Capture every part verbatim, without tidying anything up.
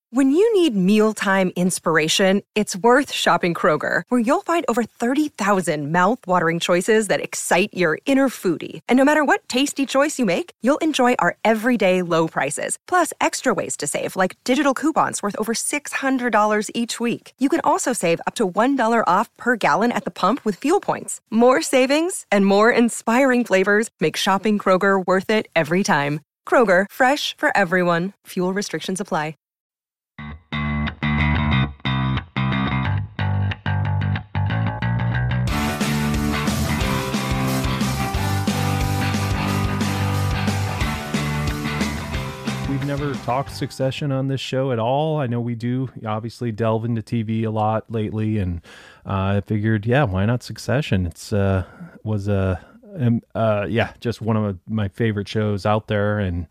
When you need mealtime inspiration, it's worth shopping Kroger, where you'll find over thirty thousand mouth-watering choices that excite your inner foodie. And no matter what tasty choice you make, you'll enjoy our everyday low prices, plus extra ways to save, like digital coupons worth over six hundred dollars each week. You can also save up to one dollar off per gallon at the pump with fuel points. More savings and more inspiring flavors make shopping Kroger worth it every time. Kroger, fresh for everyone. Fuel restrictions apply. We've never talked Succession on this show at all. I know we do obviously delve into T V a lot lately, and uh, I figured, yeah, why not Succession? It's uh, was a um, uh, yeah, just one of my favorite shows out there, and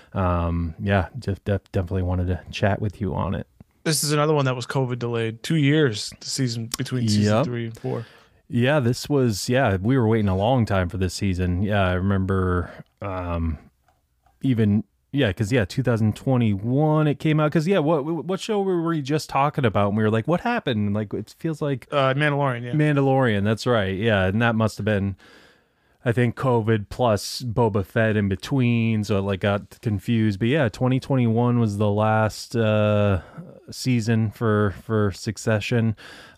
um, yeah, just def- definitely wanted to chat with you on it. This is another one that was COVID delayed, two years the season between season Yep. three and four. Yeah, this was yeah, we were waiting a long time for this season. Yeah, I remember um, even. Yeah, because, yeah, two thousand twenty-one it came out. Because, yeah, what what show were we just talking about? And we were like, what happened? Like, it feels like... Uh, Mandalorian, yeah. Mandalorian, that's right. Yeah, and that must have been, I think, COVID plus Boba Fett in between. So it, like, got confused. But, yeah, twenty twenty-one was the last uh, season for for Succession.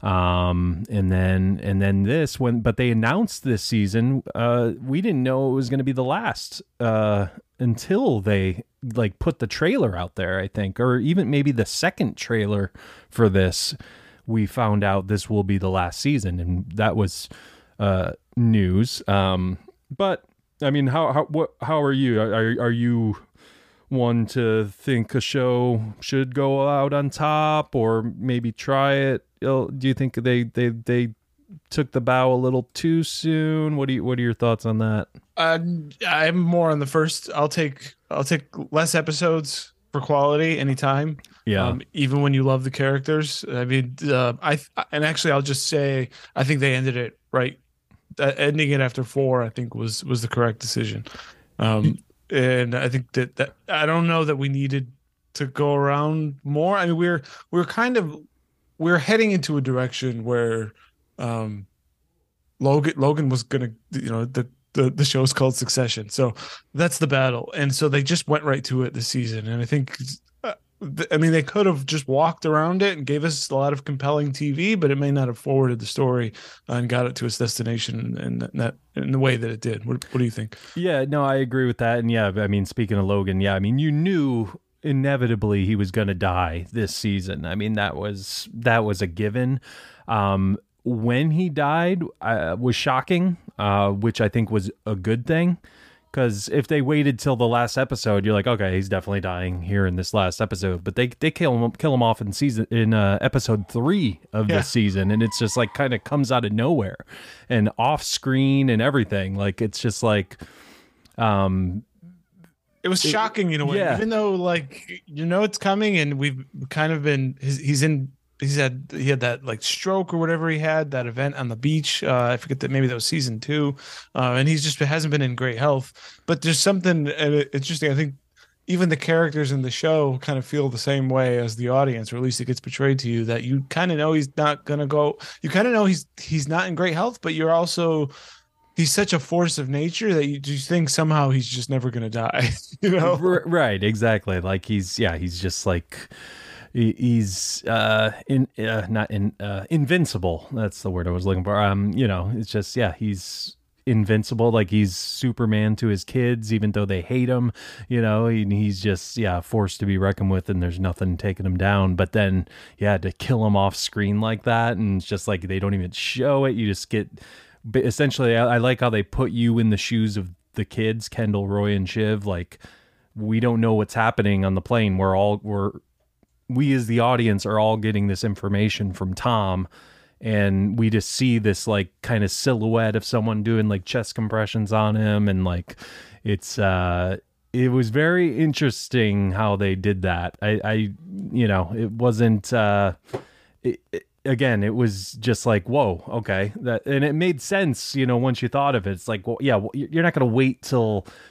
Um, and then and then this, when but they announced this season, uh, we didn't know it was going to be the last uh until they like put the trailer out there, I think, or even maybe the second trailer for this, we found out this will be the last season. And that was uh, news. Um, but I mean, how, how, what, how are you? Are, are you one to think a show should go out on top or maybe try it? Do you think they, they, they took the bow a little too soon? What do you, what are your thoughts on that? Uh, I'm more on the first. I'll take I'll take less episodes for quality anytime. Yeah. Um, even when you love the characters. I mean, uh, I and actually I'll just say I think they ended it right. Uh, ending it after four, I think was was the correct decision. Um, and I think that that I don't know that we needed to go around more. I mean, we're we're kind of we're heading into a direction where um, Logan Logan was gonna, you know, the. The, the show's called Succession. So that's the battle. And so they just went right to it this season. And I think, uh, th- I mean, they could have just walked around it and gave us a lot of compelling T V, but it may not have forwarded the story and got it to its destination in that in the way that it did. What, what do you think? Yeah, no, I agree with that. And yeah, I mean, speaking of Logan, yeah, I mean, you knew inevitably he was going to die this season. I mean, that was, that was a given. Um, when he died uh, was shocking, uh, which I think was a good thing, because if they waited till the last episode, you're like, okay, he's definitely dying here in this last episode. But they they kill him kill him off in season in uh, episode three of Yeah. this season, and it's just like kind of comes out of nowhere and off screen and everything. Like it's just like, um, It was shocking in a way, yeah. even though like, you know, it's coming and we've kind of been, he's, he's in, he's had, he had that like stroke or whatever he had, that event on the beach. Uh, I forget that maybe that was season two. Uh, and he's just hasn't been in great health, but there's something uh, interesting. I think even the characters in the show kind of feel the same way as the audience, or at least it gets portrayed to you that you kind of know he's not going to go, you kind of know he's, he's not in great health, but you're also, he's such a force of nature that you just think somehow he's just never going to die, you know? R- right, exactly. Like he's, yeah, he's just like, he- he's uh in uh, not in uh invincible. That's the word I was looking for. Um, you know, it's just, yeah, he's invincible. Like he's Superman to his kids, even though they hate him. You know, and he's just, yeah, forced to be reckoned with, and there's nothing taking him down. But then, yeah, to kill him off screen like that, and it's just like they don't even show it. You just get. But essentially, I, I like how they put you in the shoes of the kids, Kendall, Roy, and Shiv. Like, we don't know what's happening on the plane. We're all we're we as the audience are all getting this information from Tom, and we just see this like kind of silhouette of someone doing like chest compressions on him, and like it's uh it was very interesting how they did that. I, I you know, it wasn't uh it, it, again, it was just like, whoa, okay. That, and it made sense, you know, once you thought of it. It's like, well, yeah, well, you're not going to wait till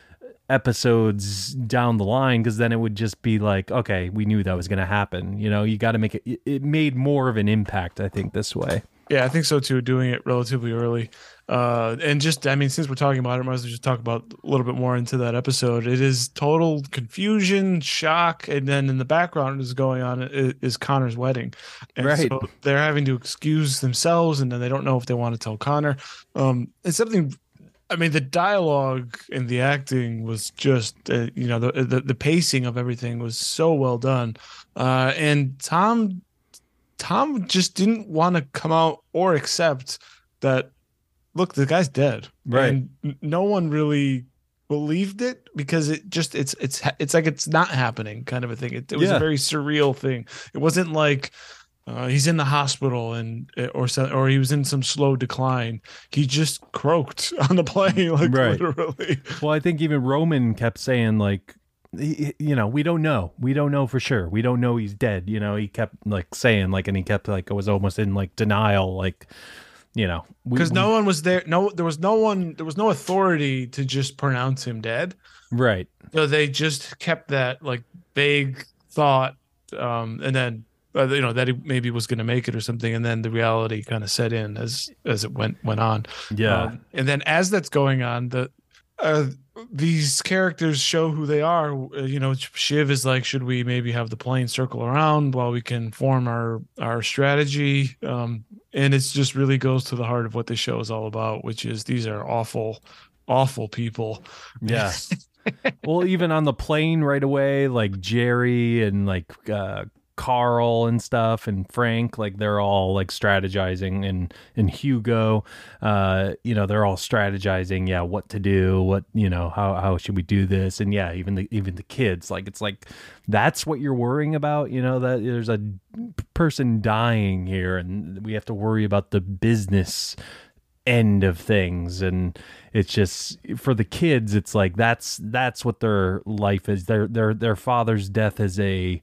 episodes down the line, because then it would just be like, okay, we knew that was going to happen. You know, you got to make it, it made more of an impact, I think, this way. Yeah, I think so too, doing it relatively early. Uh, and just, I mean, since we're talking about it, I might as well just talk about a little bit more into that episode. It is total confusion, shock, and then in the background is going on is, is Connor's wedding. And right. So they're having to excuse themselves, and then they don't know if they want to tell Connor. Um, it's something, I mean, the dialogue and the acting was just, uh, you know, the, the the pacing of everything was so well done. Uh, and Tom Tom just didn't want to come out or accept that, look, the guy's dead. Right. And no one really believed it, because it just, it's, it's, it's like, it's not happening kind of a thing. It, it was yeah. a very surreal thing. It wasn't like uh, he's in the hospital and, or, or he was in some slow decline. He just croaked on the plane, like right. literally. Well, I think even Roman kept saying, like, you know, we don't know. We don't know for sure. We don't know he's dead. You know, he kept like saying like, and he kept like, it was almost in like denial, like, you know, because no one was there. No, there was no one, there was no authority to just pronounce him dead. Right. So they just kept that like vague thought. Um, and then, uh, you know, that he maybe was going to make it or something. And then the reality kind of set in as, as it went, went on. Yeah. Um, and then as that's going on, the, uh, these characters show who they are. You know, Shiv is like, should we maybe have the plane circle around while we can form our our strategy? Um, and it's just really goes to the heart of what the show is all about, which is these are awful, awful people. Yeah. Well, even on the plane right away, like Jerry and like uh, Carl and stuff and Frank, like they're all like strategizing, and and Hugo, uh you know, they're all strategizing, yeah, what to do, what, you know, how how should we do this. And yeah, even the even the kids, like it's like, that's what you're worrying about, you know, that there's a person dying here and we have to worry about the business end of things. And it's just, for the kids, it's like that's that's what their life is. Their their their father's death is a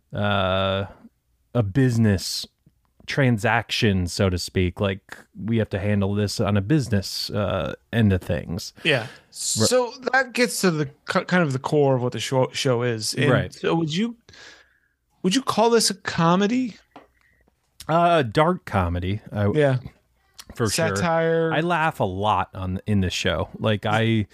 uh a business transaction, so to speak. Like, we have to handle this on a business uh end of things. Yeah. So that gets to the kind of the core of what the show show is. And right. So would you would you call this a comedy? Uh dark comedy. I, yeah. For satire. Sure. I laugh a lot on in this show. Like I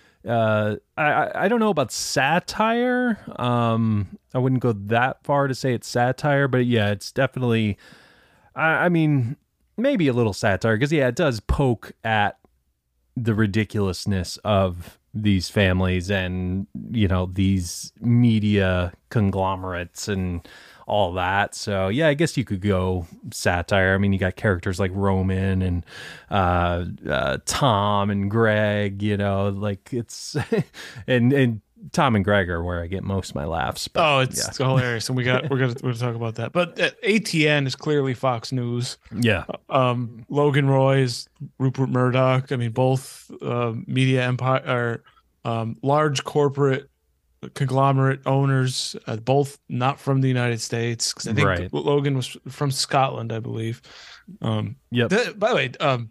Uh, I I don't know about satire. Um, I wouldn't go that far to say it's satire, but yeah, it's definitely. I, I mean, maybe a little satire, because yeah, it does poke at the ridiculousness of these families and, you know, these media conglomerates and all that. So yeah, I guess you could go satire. I mean, you got characters like Roman and uh, uh, Tom and Greg, you know, like it's and and Tom and Greg are where I get most of my laughs. But, oh, it's yeah. hilarious, and we got we're gonna we're gonna talk about that. But uh, A T N is clearly Fox News. Yeah. Um, Logan Roy is Rupert Murdoch. I mean, both uh, media empire or um, large corporate conglomerate owners, uh, both not from the United States, because I think right. Logan was from Scotland, I believe. Um, yep. The, by the way, um,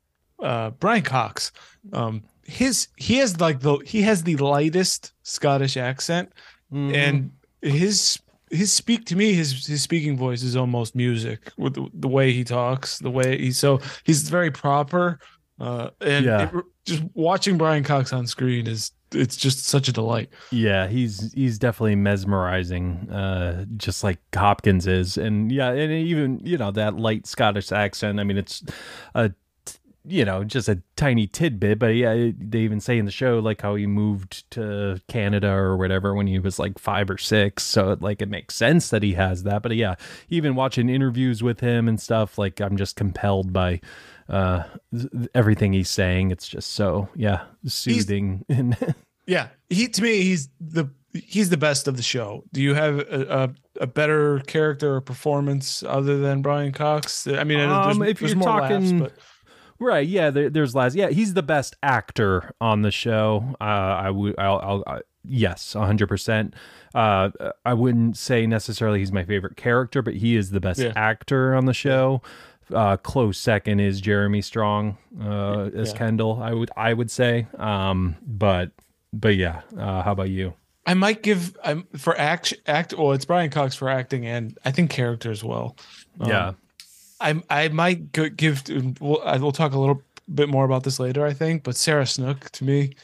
uh, Brian Cox, um, his he has like the he has the lightest Scottish accent, mm-hmm. and his his speak to me his his speaking voice is almost music with the, the way he talks, the way he so he's very proper, uh, and yeah. it, just watching Brian Cox on screen is. It's just such a delight. Yeah, he's he's definitely mesmerizing, uh, just like Hopkins is, and yeah, and even, you know, that light Scottish accent. I mean, it's a you know, just a tiny tidbit, but yeah, they even say in the show like how he moved to Canada or whatever when he was like five or six. So it, like, it makes sense that he has that. But yeah, even watching interviews with him and stuff, like, I'm just compelled by uh, everything he's saying. It's just so, yeah, soothing. And yeah, he, to me, he's the, he's the best of the show. Do you have a, a, a better character or performance other than Brian Cox? I mean, um, there's, if there's you're more talking, laughs, but right, yeah, there, there's less. Yeah, he's the best actor on the show. Uh, I would, I'll, I'll, I, yes, a hundred percent. Uh, I wouldn't say necessarily he's my favorite character, but he is the best yeah. actor on the show. Uh, close second is Jeremy Strong uh, as yeah. Kendall. I would, I would say. Um, but but yeah, uh, how about you? I might give I'm for act act. Well, it's Brian Cox for acting, and I think character as well. Um, Yeah. I I might go, give. We'll, I will talk a little bit more about this later, I think. But Sarah Snook, to me,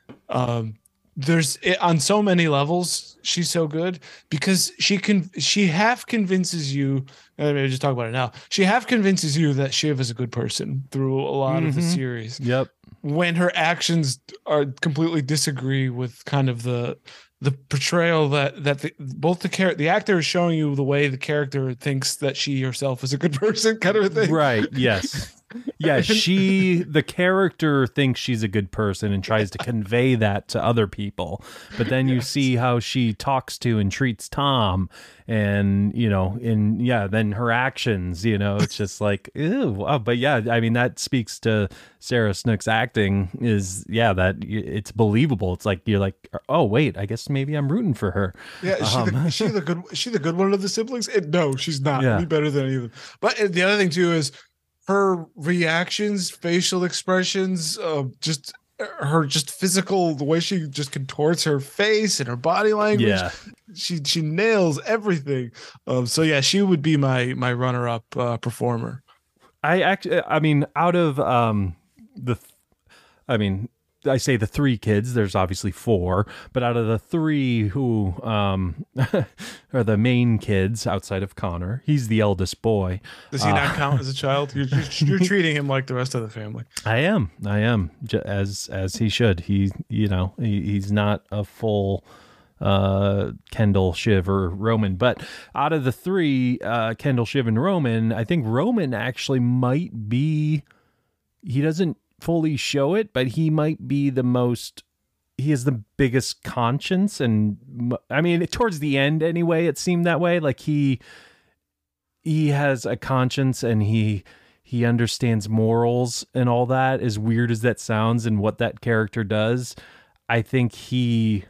um, there's on so many levels she's so good because she can she half convinces you. Let me just talk about it now. She half convinces you that Shiv is a good person through a lot mm-hmm. of the series. Yep. When her actions are completely disagree with kind of the the portrayal that that the, both the char- the actor is showing you the way the character thinks that she herself is a good person, kind of a thing. Right. Yes. Yeah, she, the character thinks she's a good person and tries to convey that to other people. But then you yes. see how she talks to and treats Tom and, you know, in, yeah, then her actions, you know, it's just like, ew. Wow. But yeah, I mean, that speaks to Sarah Snook's acting is, yeah, that it's believable. It's like, you're like, oh, wait, I guess maybe I'm rooting for her. Yeah. Is, um, she, the, is she the good, is she the good one of the siblings? It, no, she's not. Yeah. Any better than any of them. But the other thing too is, her reactions, facial expressions, uh, just her just physical, the way she just contorts her face and her body language. Yeah. She she nails everything. Um, so yeah, she would be my my runner up uh, performer. I actually, I mean, out of um the, I mean, I say the three kids, there's obviously four, but out of the three who um, are the main kids outside of Connor, he's the eldest boy. Does he uh, not count as a child? You're, you're, you're treating him like the rest of the family. I am. I am. As as he should. He, you know, he, he's not a full uh, Kendall, Shiv, or Roman. But out of the three, uh, Kendall, Shiv, and Roman, I think Roman actually might be, he doesn't fully show it, but he might be the most, he has the biggest conscience. And I mean, towards the end anyway, it seemed that way. Like he, he has a conscience and he, he understands morals and all that, as weird as that sounds and what that character does. I think he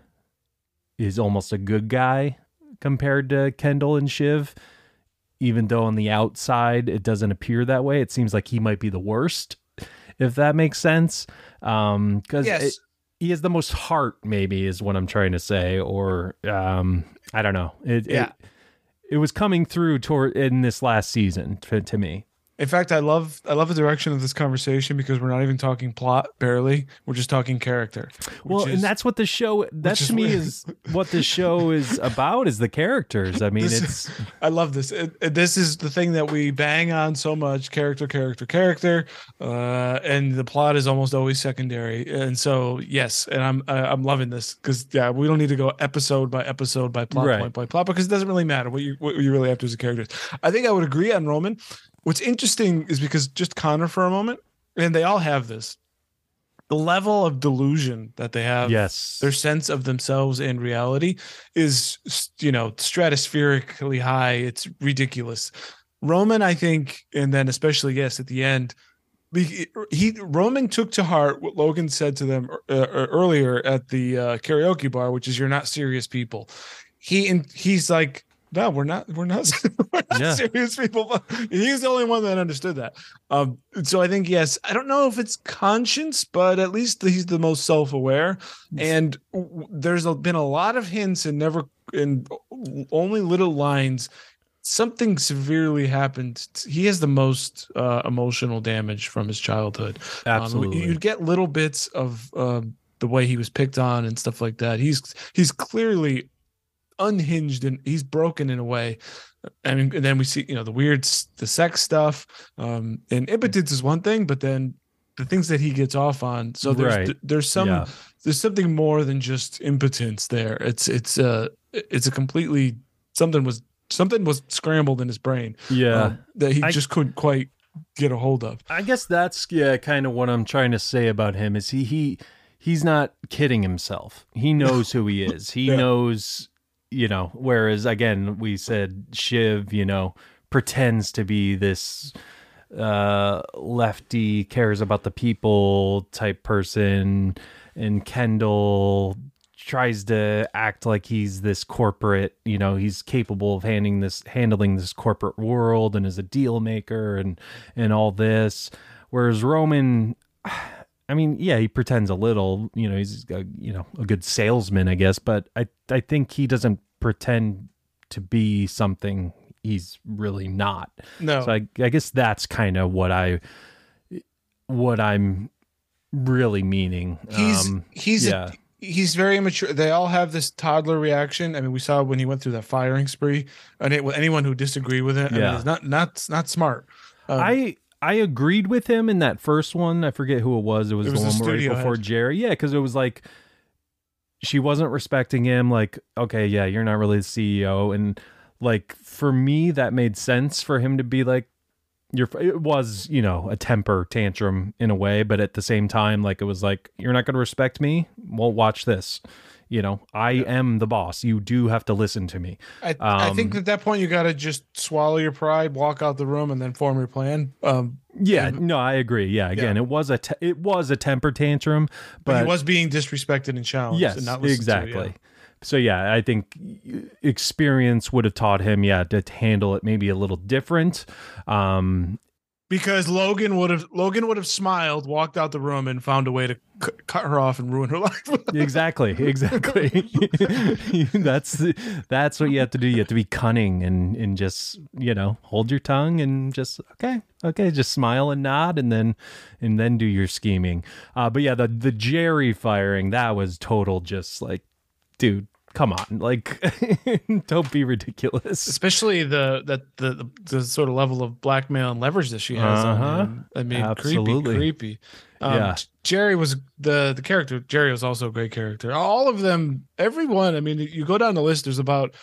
is almost a good guy compared to Kendall and Shiv, even though on the outside it doesn't appear that way. It seems like he might be the worst, if that makes sense. Um, because yes. he has the most heart, maybe, is what I'm trying to say. Or um, I don't know. It, yeah. it it was coming through toward in this last season to, to me. In fact, I love I love the direction of this conversation because we're not even talking plot, barely. We're just talking character. Well, is, and that's what the show, that to me is what the show is about, is the characters. I mean, this, it's... I love this. It, it, this is the thing that we bang on so much, character, character, character. Uh, and the plot is almost always secondary. And so, yes, and I'm I'm loving this because, yeah, we don't need to go episode by episode by plot right. point by plot because it doesn't really matter what you what you really have to as a character. I think I would agree on Roman. What's interesting is because just Connor for a moment, and they all have this, the level of delusion that they have, yes, their sense of themselves and reality is, you know, stratospherically high. It's ridiculous. Roman, I think, and then especially, yes, at the end, he, he Roman took to heart what Logan said to them uh, earlier at the uh, karaoke bar, which is, "You're not serious people." He and he's like, no, we're not. We're not, we're not yeah. serious people. He's the only one that understood that. Um, so I think, yes, I don't know if it's conscience, but at least he's the most self-aware. And there's been a lot of hints and never, in only little lines, something severely happened. He has the most uh, emotional damage from his childhood. Absolutely. Um, you'd get little bits of uh, the way he was picked on and stuff like that. He's he's clearly unhinged and he's broken in a way. I mean, and then we see, you know, the weird, the sex stuff, um, and impotence is one thing, but then the things that he gets off on. So there's right. there's some yeah. there's something more than just impotence there. It's it's a it's a completely something was something was scrambled in his brain. Yeah, um, that he I, just couldn't quite get a hold of. I guess that's yeah, kind of what I'm trying to say about him is he he he's not kidding himself. He knows who he is. He yeah. knows. You know, whereas again, we said Shiv, you know, pretends to be this uh, lefty, cares about the people type person, and Kendall tries to act like he's this corporate, you know, he's capable of handling this, handling this corporate world and is a deal maker and and all this. Whereas Roman, I mean, yeah, he pretends a little, you know, he's a, you know, a good salesman, I guess, but I I think he doesn't pretend to be something he's really not. No. So I, I guess that's kind of what I what I'm really meaning. He's um, he's yeah. a, he's very immature. They all have this toddler reaction. I mean, we saw when he went through that firing spree, and it, anyone who disagreed with it, I Yeah. mean, it's not not not smart. Um, I I agreed with him in that first one. I forget who it was. It was, It was the the one right studio before head. Jerry. Yeah, because it was like she wasn't respecting him. Like, okay, yeah, you're not really the C E O, and like for me, that made sense for him to be like, you're. It was, you know, a temper tantrum in a way, but at the same time, like it was like, you're not going to respect me. Well, watch this. You know, I am the boss. You do have to listen to me. I, I Um, think at that point you got to just swallow your pride, walk out the room, and then form your plan. Um, Yeah, and- no, I agree. Yeah, again, Yeah. it was a te- it was a temper tantrum, but, but he was being disrespected and challenged. yes, and not listened exactly. To, yeah. So yeah, I think experience would have taught him, yeah, to handle it maybe a little different. Um, Because Logan would have Logan would have smiled, walked out the room, and found a way to c- cut her off and ruin her life. exactly, exactly. that's that's what you have to do. You have to be cunning and and just, you know, hold your tongue and just okay, okay, just smile and nod, and then and then do your scheming. Uh, but yeah, the the Jerry firing, that was total. Just like, dude, come on, like, don't be ridiculous. Especially the that the, the the sort of level of blackmail and leverage that she has Uh-huh. on him. I mean, Absolutely. creepy, creepy. Um, Yeah. Jerry was the the character. Jerry was also a great character. All of them, everyone. I mean, you go down the list. There's about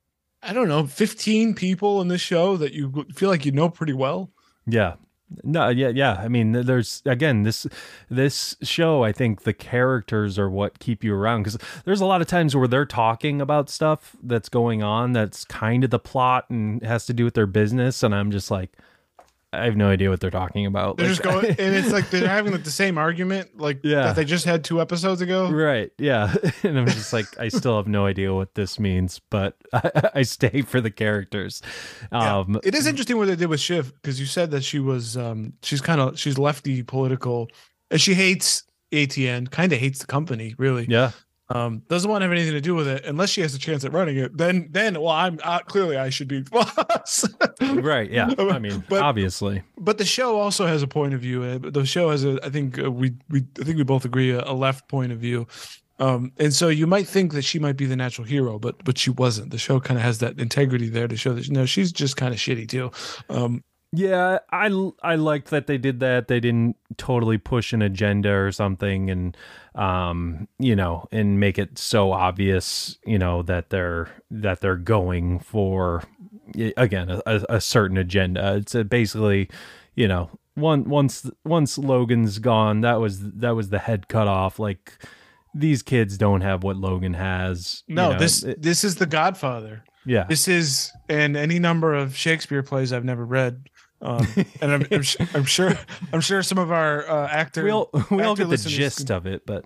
I don't know, fifteen people in this show that you feel like you know pretty well. Yeah. No, yeah, yeah. I mean, there's again this this show. I think the characters are what keep you around, because there's a lot of times where they're talking about stuff that's going on that's kind of the plot and has to do with their business, and I'm just like, I have no idea what they're talking about. They're Like, just going, and it's like they're having like the same argument, like Yeah. that they just had two episodes ago. right? Yeah, and I'm just like, I still have no idea what this means, but I, I stay for the characters. Yeah. Um, It is interesting what they did with Shiv, because you said that she was um she's kind of she's lefty political, and she hates A T N, kind of hates the company, really. yeah, Um, doesn't want to have anything to do with it unless she has a chance at running it. Then, then, well, I'm uh, clearly I should be boss. right. Yeah, I mean, But- obviously, But the show also has a point of view. Uh, The show has a, I think uh, we we I think we both agree a, a left point of view. Um, and so you might think that she might be the natural hero, but but she wasn't. The show kind of has that integrity there to show that no, she's just kind of shitty too. Um, yeah, I, I liked that they did that. They didn't totally push an agenda or something, and um, you know, and make it so obvious, you know, that they're that they're going for again a, a, a certain agenda. It's a basically, you know, one once once Logan's gone, that was that was the head cut off. Like, these kids don't have what Logan has. you no, know, this it- this is The Godfather. yeah, This is and any number of Shakespeare plays I've never read. Um, and I'm, I'm, su- I'm sure I'm sure some of our uh, actor we all we all actor get the listeners gist can- of it, but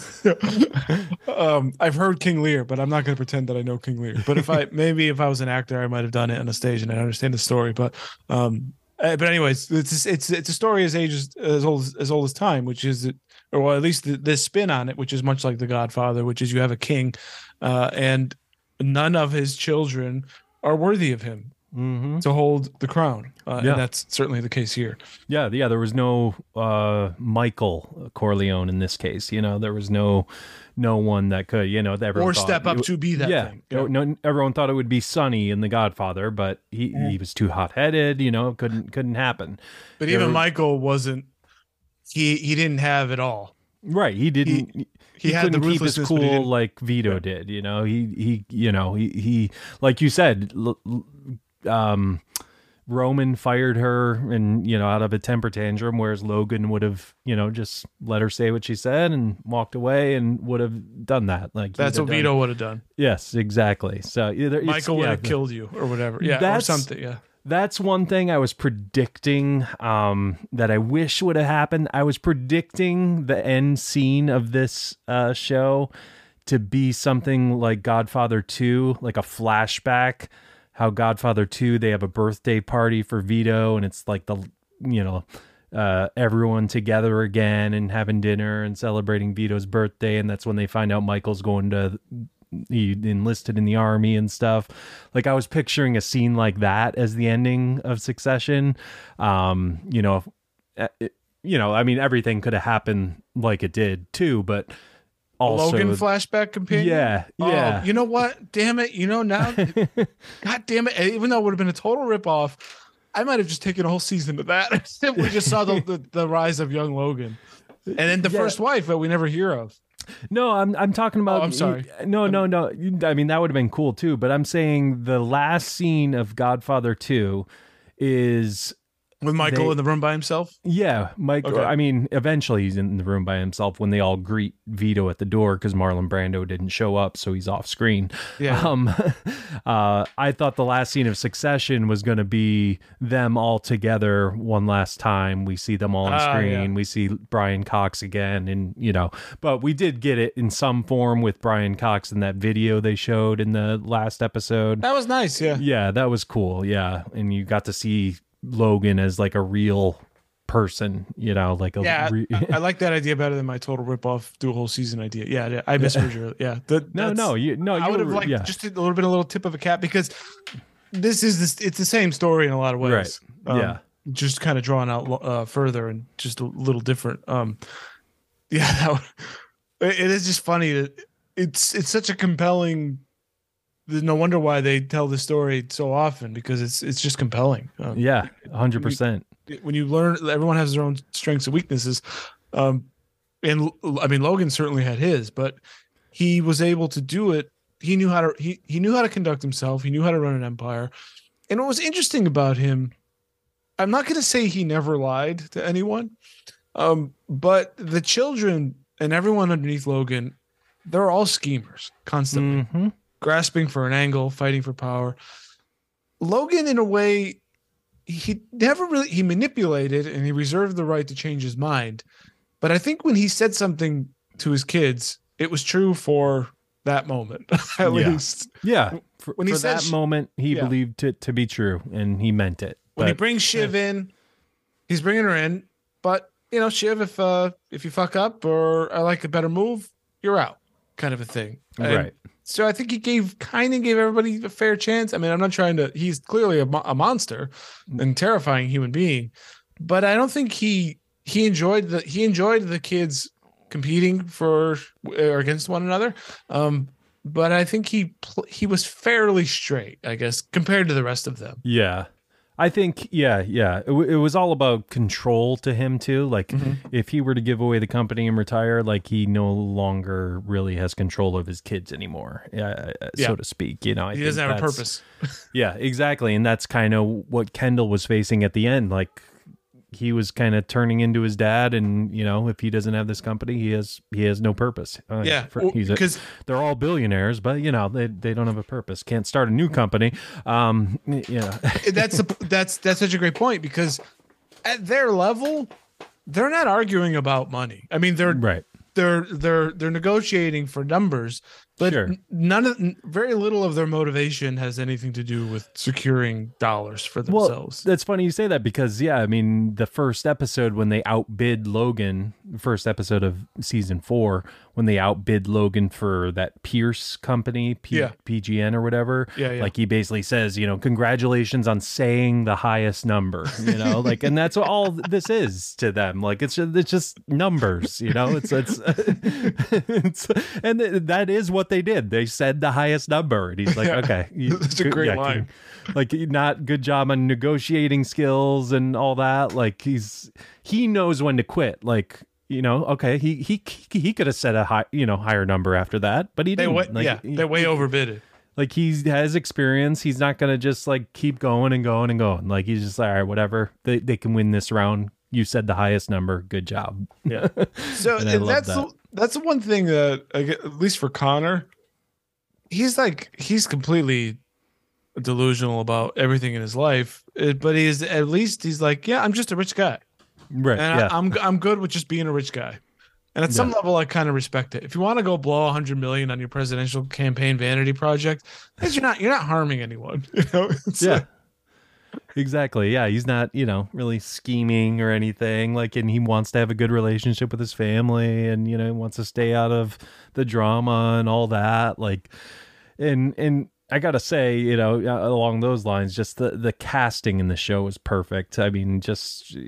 um, I've heard King Lear, but I'm not going to pretend that I know King Lear. But if I maybe if I was an actor, I might have done it on a stage and I understand the story. But um, uh, but anyways, it's it's it's a story as age as, as old as, as old as time, which is that, or well, at least the, this spin on it, which is much like The Godfather, which is you have a king, uh, and none of his children are worthy of him Mhm. to hold the crown, uh, Yeah. and that's certainly the case here. Yeah, yeah, there was no uh, Michael Corleone in this case. You know, there was no no one that could, you know, everyone Or thought step up it- to be that yeah, thing. no, no, everyone thought it would be Sonny in The Godfather, but he, he was too hot headed. You know, couldn't couldn't happen. But There even were- Michael wasn't. He he didn't have it all. Right, he didn't. He, he had the couldn't keep his ruthlessness, but he cool didn't- like Vito did. You know, he he you know he he like you said. L- l- um, Roman fired her and, you know, out of a temper tantrum, whereas Logan would have, you know, just let her say what she said and walked away and would have done that. Like, he That's would what have Vito done- would have done. Yes, exactly. So either it's- Michael would yeah, have the- killed you or whatever. Yeah, or That's- something. Yeah. That's one thing I was predicting um, that I wish would have happened. I was predicting the end scene of this uh, show to be something like Godfather two, like a flashback. How Godfather two, they have a birthday party for Vito, and it's like the, you know, uh, everyone together again and having dinner and celebrating Vito's birthday. And that's when they find out Michael's going to, he enlisted in the army and stuff. Like I was picturing a scene like that as the ending of Succession. Um, you know, it, you know, I mean, everything could have happened like it did too, but also Logan flashback companion. Yeah, yeah. Oh, you know what? Damn it! You know now. God damn it! Even though it would have been a total ripoff, I might have just taken a whole season of that. We just saw the, the the rise of young Logan, and then the yeah. first wife that we never hear of. No, I'm I'm talking about. Oh, I'm sorry. No, no, no. I mean that would have been cool too. But I'm saying the last scene of Godfather two is. With Michael they, in the room by himself? Yeah, Michael. Okay. I mean, eventually he's in the room by himself when they all greet Vito at the door because Marlon Brando didn't show up, so he's off screen. Yeah. Um, uh, I thought the last scene of Succession was going to be them all together one last time. We see them all on uh, screen. Yeah. We see Brian Cox again, and you know, but we did get it in some form with Brian Cox in that video they showed in the last episode. That was nice. Yeah. Yeah, that was cool. Yeah, and you got to see Logan as like a real person, you know, like a yeah. Re- I, I like that idea better than my total ripoff do a whole season idea. Yeah, I misheard you. Yeah, the, no, no, you no. I would have liked yeah. just a little bit, a little tip of a cap because this is this. It's the same story in a lot of ways. Right. Um, yeah, just kind of drawn out uh, further and just a little different. Um, yeah, that would, it is just funny that it's it's such a compelling. There's no wonder why they tell the story so often because it's it's just compelling. Um, yeah, one hundred percent. When you learn, everyone has their own strengths and weaknesses. Um, and I mean, Logan certainly had his, but he was able to do it. He knew how to he he knew how to conduct himself. He knew how to run an empire. And what was interesting about him, I'm not going to say he never lied to anyone, um, but the children and everyone underneath Logan, they're all schemers constantly. Mm-hmm. Grasping for an angle, fighting for power. Logan, in a way, he never really he manipulated and he reserved the right to change his mind. But I think when he said something to his kids, it was true for that moment, at yeah. least. Yeah. For, when he for said that moment, he yeah. believed it to be true and he meant it. When but, he brings Shiv yeah. in, he's bringing her in. But, you know, Shiv, if uh, if you fuck up or I like a better move, you're out, kind of a thing. And right. So I think he gave kind of gave everybody a fair chance. I mean, I'm not trying to. He's clearly a, a monster and terrifying human being, but I don't think he he enjoyed the he enjoyed the kids competing for or against one another. Um, but I think he he was fairly straight, I guess, compared to the rest of them. Yeah. I think, yeah, yeah. It, w- it was all about control to him, too. Like, mm-hmm. if he were to give away the company and retire, like, he no longer really has control of his kids anymore, uh, yeah. so to speak. You know, I he think doesn't have a purpose. Yeah, exactly. And that's kind of what Kendall was facing at the end. Like, he was kind of turning into his dad, and you know, if he doesn't have this company, he has he has no purpose. Uh, yeah, for, he's because they're all billionaires, but you know, they they don't have a purpose. Can't start a new company. Um, yeah, that's a, that's that's such a great point because at their level, they're not arguing about money. I mean, they're right. They're they're they're negotiating for numbers, but sure. none of very little of their motivation has anything to do with securing dollars for themselves. Well, that's funny you say that because yeah, I mean the first episode when they outbid Logan, the first episode of season four, when they outbid Logan for that Pierce company, P- yeah. P G N or whatever, yeah, yeah. like he basically says, you know, congratulations on saying the highest number, you know, like, and that's what all this is to them. Like it's just, it's just numbers, you know, it's it's. it's and that is what they did. They said the highest number, and he's like, yeah, "Okay, you, that's a great yeah, line." Like, not good job on negotiating skills and all that. Like, he's he knows when to quit. Like, you know, okay, he he he could have said a high, you know, higher number after that, but he they didn't. Way, like, yeah, he, they way overbid it. Like he has experience. He's not gonna just like keep going and going and going. Like he's just like, all right, whatever. They they can win this round. You said the highest number. Good job. Yeah. So and and that's that. the, that's the one thing that I get, at least for Connor, he's like he's completely delusional about everything in his life. But he's at least he's like, yeah, I'm just a rich guy, right? And yeah. I, I'm I'm good with just being a rich guy. And at some yeah. level, I kind of respect it. If you want to go blow a hundred million on your presidential campaign vanity project, you're not you're not harming anyone. You know? It's yeah. like, exactly. Yeah, he's not, you know, really scheming or anything. Like, and he wants to have a good relationship with his family, and you know, wants to stay out of the drama and all that. Like, and and I gotta say, you know, along those lines, just the the casting in the show was perfect. I mean, just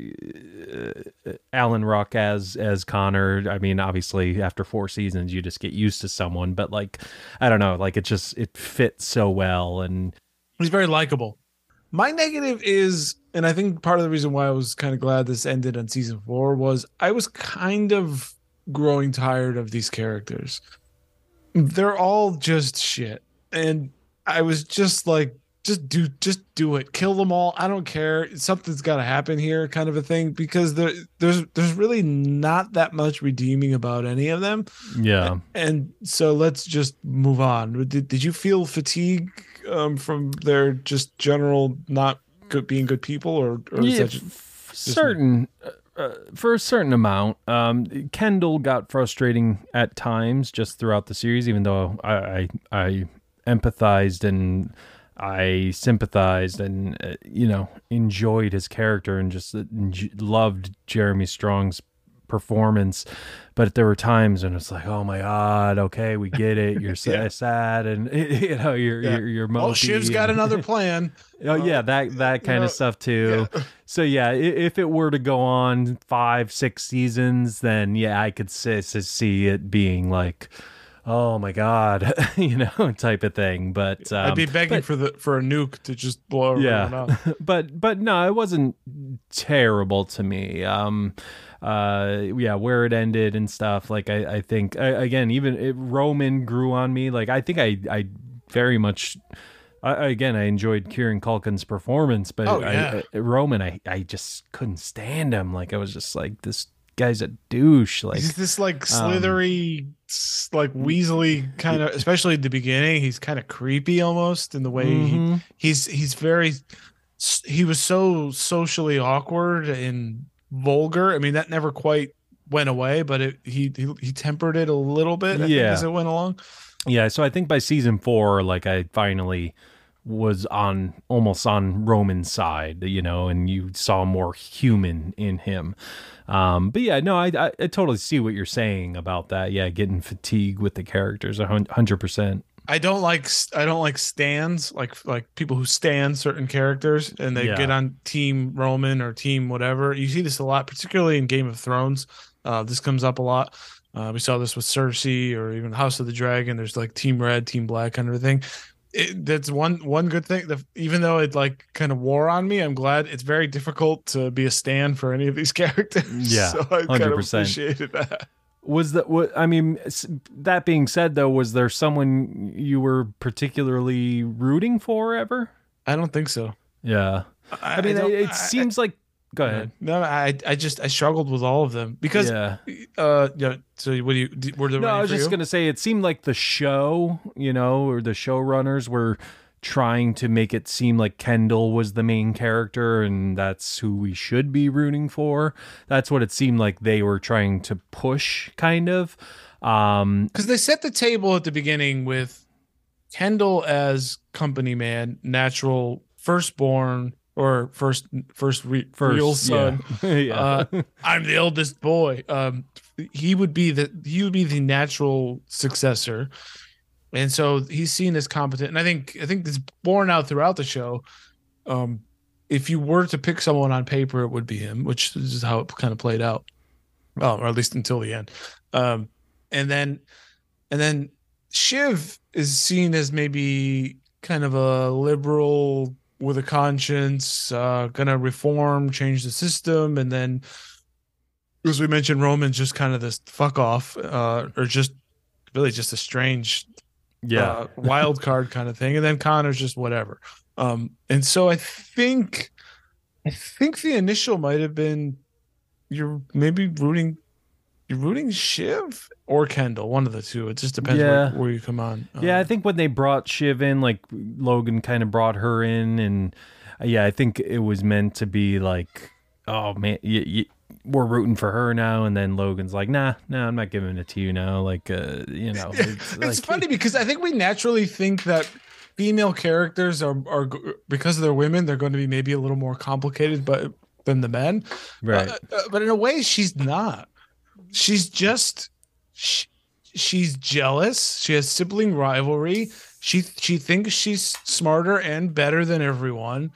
uh, Alan Ruck as as Connor. I mean, obviously, after four seasons, you just get used to someone, but like, I don't know, like it just it fits so well, and he's very likable. My negative is, and I think part of the reason why I was kind of glad this ended on season four was I was kind of growing tired of these characters. They're all just shit. And I was just like, just do, just do it. Kill them all. I don't care. Something's got to happen here, kind of a thing, because there, there's, there's really not that much redeeming about any of them. Yeah. And, and so let's just move on. Did, did you feel fatigue um, from their just general not good, being good people, or, or yeah, is that just, f- certain, uh, for a certain amount, um, Kendall got frustrating at times just throughout the series, even though I, I, I empathized and I sympathized and, uh, you know, enjoyed his character and just enj- loved Jeremy Strong's performance. But there were times when it's like, oh my God, okay, we get it. You're so yeah. sad, and you know, you're yeah. you're, you're mopey. Oh, Shiv's got and, say plan. Oh yeah, that that kind you know, of stuff too. Yeah. So yeah, if it were to go on five, six seasons, then yeah, I could see, see it being like, oh my God, you know, type of thing. But um, I'd be begging but, for the for a nuke to just blow everyone yeah. up. but but no, it wasn't terrible to me. Um, uh, yeah, where it ended and stuff. Like I, I think I, again, even it, Roman grew on me. Like I think I, I very much. I, again, I enjoyed Kieran Culkin's performance, but oh, yeah. I, I, Roman, I, I just couldn't stand him. Like I was just like, this guy's a douche. Like he's this like slithery, um, like Weasley kind of, especially at the beginning. He's kind of creepy almost in the way mm-hmm. he, he's he's very. He was so socially awkward and vulgar. I mean, that never quite went away, but it, he, he he tempered it a little bit. I yeah, think, as it went along. Yeah, so I think by season four, like I finally was on almost on Roman's side, you know, and you saw more human in him. Um, but yeah, no, I, I I totally see what you're saying about that. Yeah, getting fatigued with the characters, a hundred percent. I don't like I don't like stans, like like people who stan certain characters and they yeah. get on team Roman or team whatever. You see this a lot, particularly in Game of Thrones. Uh, this comes up a lot. Uh, we saw this with Cersei or even House of the Dragon. There's like team red, team black kind of a thing. It, that's one one good thing. The, even though it like kind of wore on me, I'm glad it's very difficult to be a stan for any of these characters. Yeah, so I kind of appreciated that. Was that what I mean? That being said, though, was there someone you were particularly rooting for ever? I don't think so. Yeah, I, I mean, it, it seems I, like. Go ahead. No, I I just I struggled with all of them because. Yeah. Uh. Yeah. So what do you? Were there? No, I was just you? gonna say it seemed like the show, you know, or the showrunners were trying to make it seem like Kendall was the main character and that's who we should be rooting for. That's what it seemed like they were trying to push, kind of. Um, because they set the table at the beginning with Kendall as company man, natural firstborn or first first, re- first real son. Yeah. yeah. uh, I'm the eldest boy. Um, he would be the he would be the natural successor. And so he's seen as competent. And I think I think it's borne out throughout the show. Um, if you were to pick someone on paper, it would be him, which is how it kind of played out. Well, or at least until the end. Um, and then and then Shiv is seen as maybe kind of a liberal with a conscience, uh, gonna reform, change the system, and then as we mentioned, Roman's just kind of this fuck off, uh, or just really just a strange yeah uh, wild card kind of thing, and then Connor's just whatever. Um, and so I think, I think the initial might have been you're maybe rooting, you're rooting Shiv or Kendall, one of the two. It just depends yeah. where, where you come on. Um, yeah, I think when they brought Shiv in, like Logan kind of brought her in, and uh, yeah, I think it was meant to be like, oh man, you, you, we're rooting for her now, and then Logan's like, nah, nah, I'm not giving it to you now. Like, uh, you know, it's, it's, it's like, funny because I think we naturally think that female characters are are because they're women, they're going to be maybe a little more complicated, but than the men, right? Uh, uh, but in a way, she's not. She's just she, she's jealous. She has sibling rivalry. She she thinks she's smarter and better than everyone,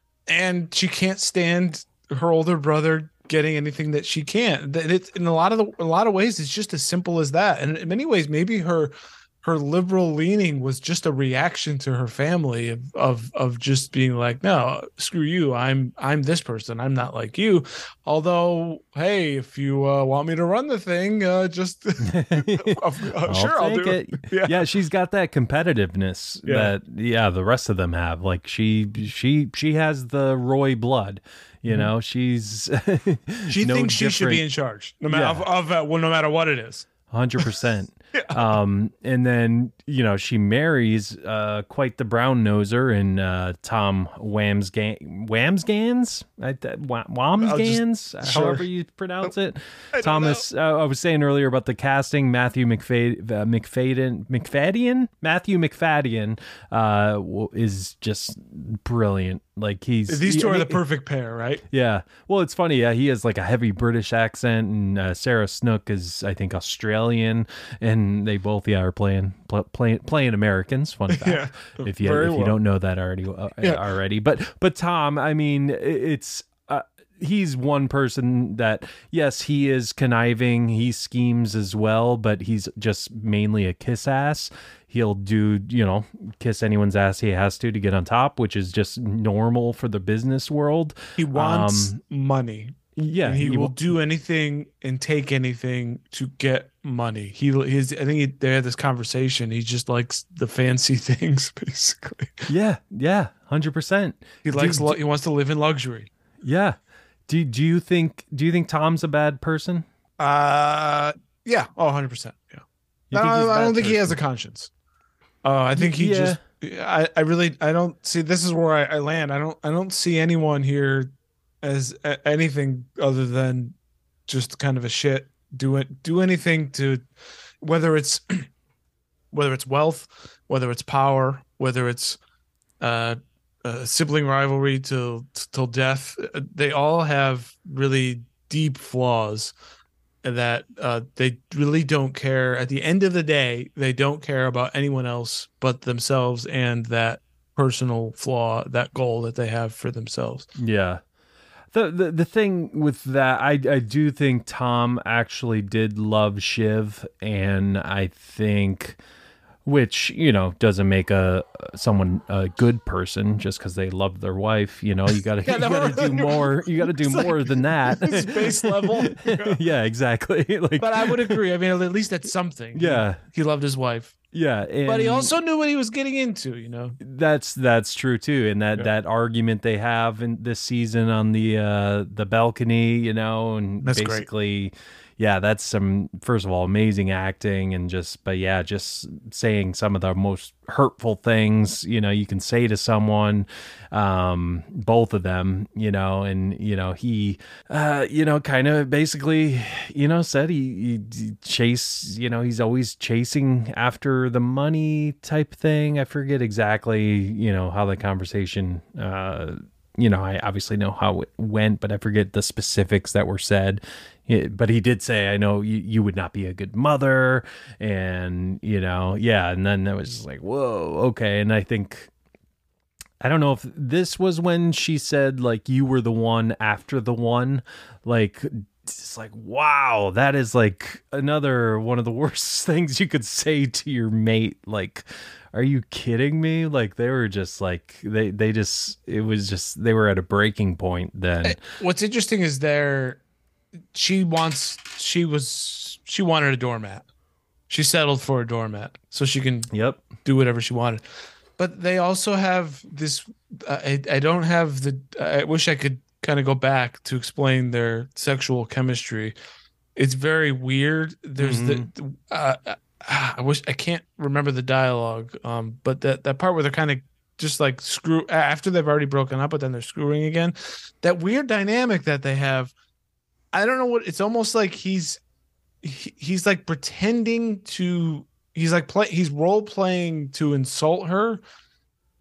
and she can't stand her older brother getting anything that she can't. It's in a lot of the, a lot of ways, it's just as simple as that. And in many ways, maybe her her liberal leaning was just a reaction to her family of of, of just being like, no, screw you. I'm I'm this person. I'm not like you. Although, hey, if you uh, want me to run the thing, uh, just uh, I'll sure, I'll do it. it. Yeah. yeah, she's got that competitiveness Yeah. that yeah the rest of them have. Like she she she has the Roy blood. You Mm-hmm. know, she's She no thinks she should be different- in charge, no matter Yeah. of, of uh, well, no matter what it is. one hundred percent. Um, and then, you know, she marries uh, quite the brown noser in uh, Tom Wamsgan, Wamsgans? I, th- Wa- Wamsgans? just- sure. However you pronounce it. I don't Thomas, uh, I was saying earlier about the casting, Matthew McFad- uh, McFadden, McFadden? Matthew McFadden uh, w- is just brilliant. Like he's These two he- are the perfect pair, right? yeah. Well, it's funny. Yeah, he has like a heavy British accent, and uh, Sarah Snook is, I think, Australian, and they both, yeah, are playing pl- playing playing Americans. Fun fact, Yeah, if you very if you well. don't know that already uh, Yeah. already. But but Tom, I mean, i- it's. Uh, He's one person that, yes, he is conniving. He schemes as well, but he's just mainly a kiss ass. He'll do, you know, kiss anyone's ass he has to to get on top, which is just normal for the business world. He wants Um, money. Yeah, And he, will will- do anything and take anything to get money. He his I think he, they had this conversation. He just likes the fancy things, basically. Yeah, yeah, hundred percent. He likes lu- he wants to live in luxury. Yeah. Do do you think do you think Tom's a bad person? Uh yeah, oh one hundred percent. Yeah. You I, think he's a I don't bad think he has a person? conscience. Uh, I think he Yeah. just. I, I really I don't see. This is where I, I land. I don't I don't see anyone here as a, anything other than just kind of a shit. Do it. Do anything to, whether it's whether it's wealth, whether it's power, whether it's uh, uh sibling rivalry till till death. They all have really deep flaws that uh, they really don't care. At the end of the day, they don't care about anyone else but themselves and that personal flaw, that goal that they have for themselves. Yeah. The, the the thing with that, I I do think Tom actually did love Shiv, and I think, which, you know, doesn't make a someone a good person just because they love their wife. You know, you gotta Yeah, you no, gotta do more. You gotta do it's like- more than that. It's base level. yeah, exactly. Like, But I would agree. I mean, at least that's something. Yeah. He, he loved his wife. yeah, and But he also knew what he was getting into, you know? That's that's true too, and that, Yeah. that argument they have in this season on the uh, the balcony, you know, and That's great. basically, yeah, that's some, first of all, amazing acting, and just, but yeah, just saying some of the most hurtful things, you know, you can say to someone, um, both of them, you know, and, you know, he, uh, you know, kind of basically, you know, said he, he chase, you know, he's always chasing after the money type thing. I forget exactly, you know, how the conversation, uh, you know, I obviously know how it went, but I forget the specifics that were said. Yeah, but he did say, I know you, you would not be a good mother. And, you know, yeah. And then that was just like, whoa, okay. And I think, I don't know if this was when she said, like, you were the one after the one. Like, it's like, wow, that is like another one of the worst things you could say to your mate. Like, are you kidding me? Like, they were just like, they, they just, it was just, they were at a breaking point then. What's interesting is there, she wants, she was, she wanted a doormat. She settled for a doormat so she can Yep. do whatever she wanted. But they also have this, uh, I, I don't have the, I wish I could kind of go back to explain their sexual chemistry. It's very weird. There's the, uh, uh, I wish, I can't remember the dialogue, um, but that, that part where they're kind of just like screw, after they've already broken up, but then they're screwing again. That weird dynamic that they have, I don't know what, it's almost like he's, he, he's like pretending to, he's like play, he's role playing to insult her,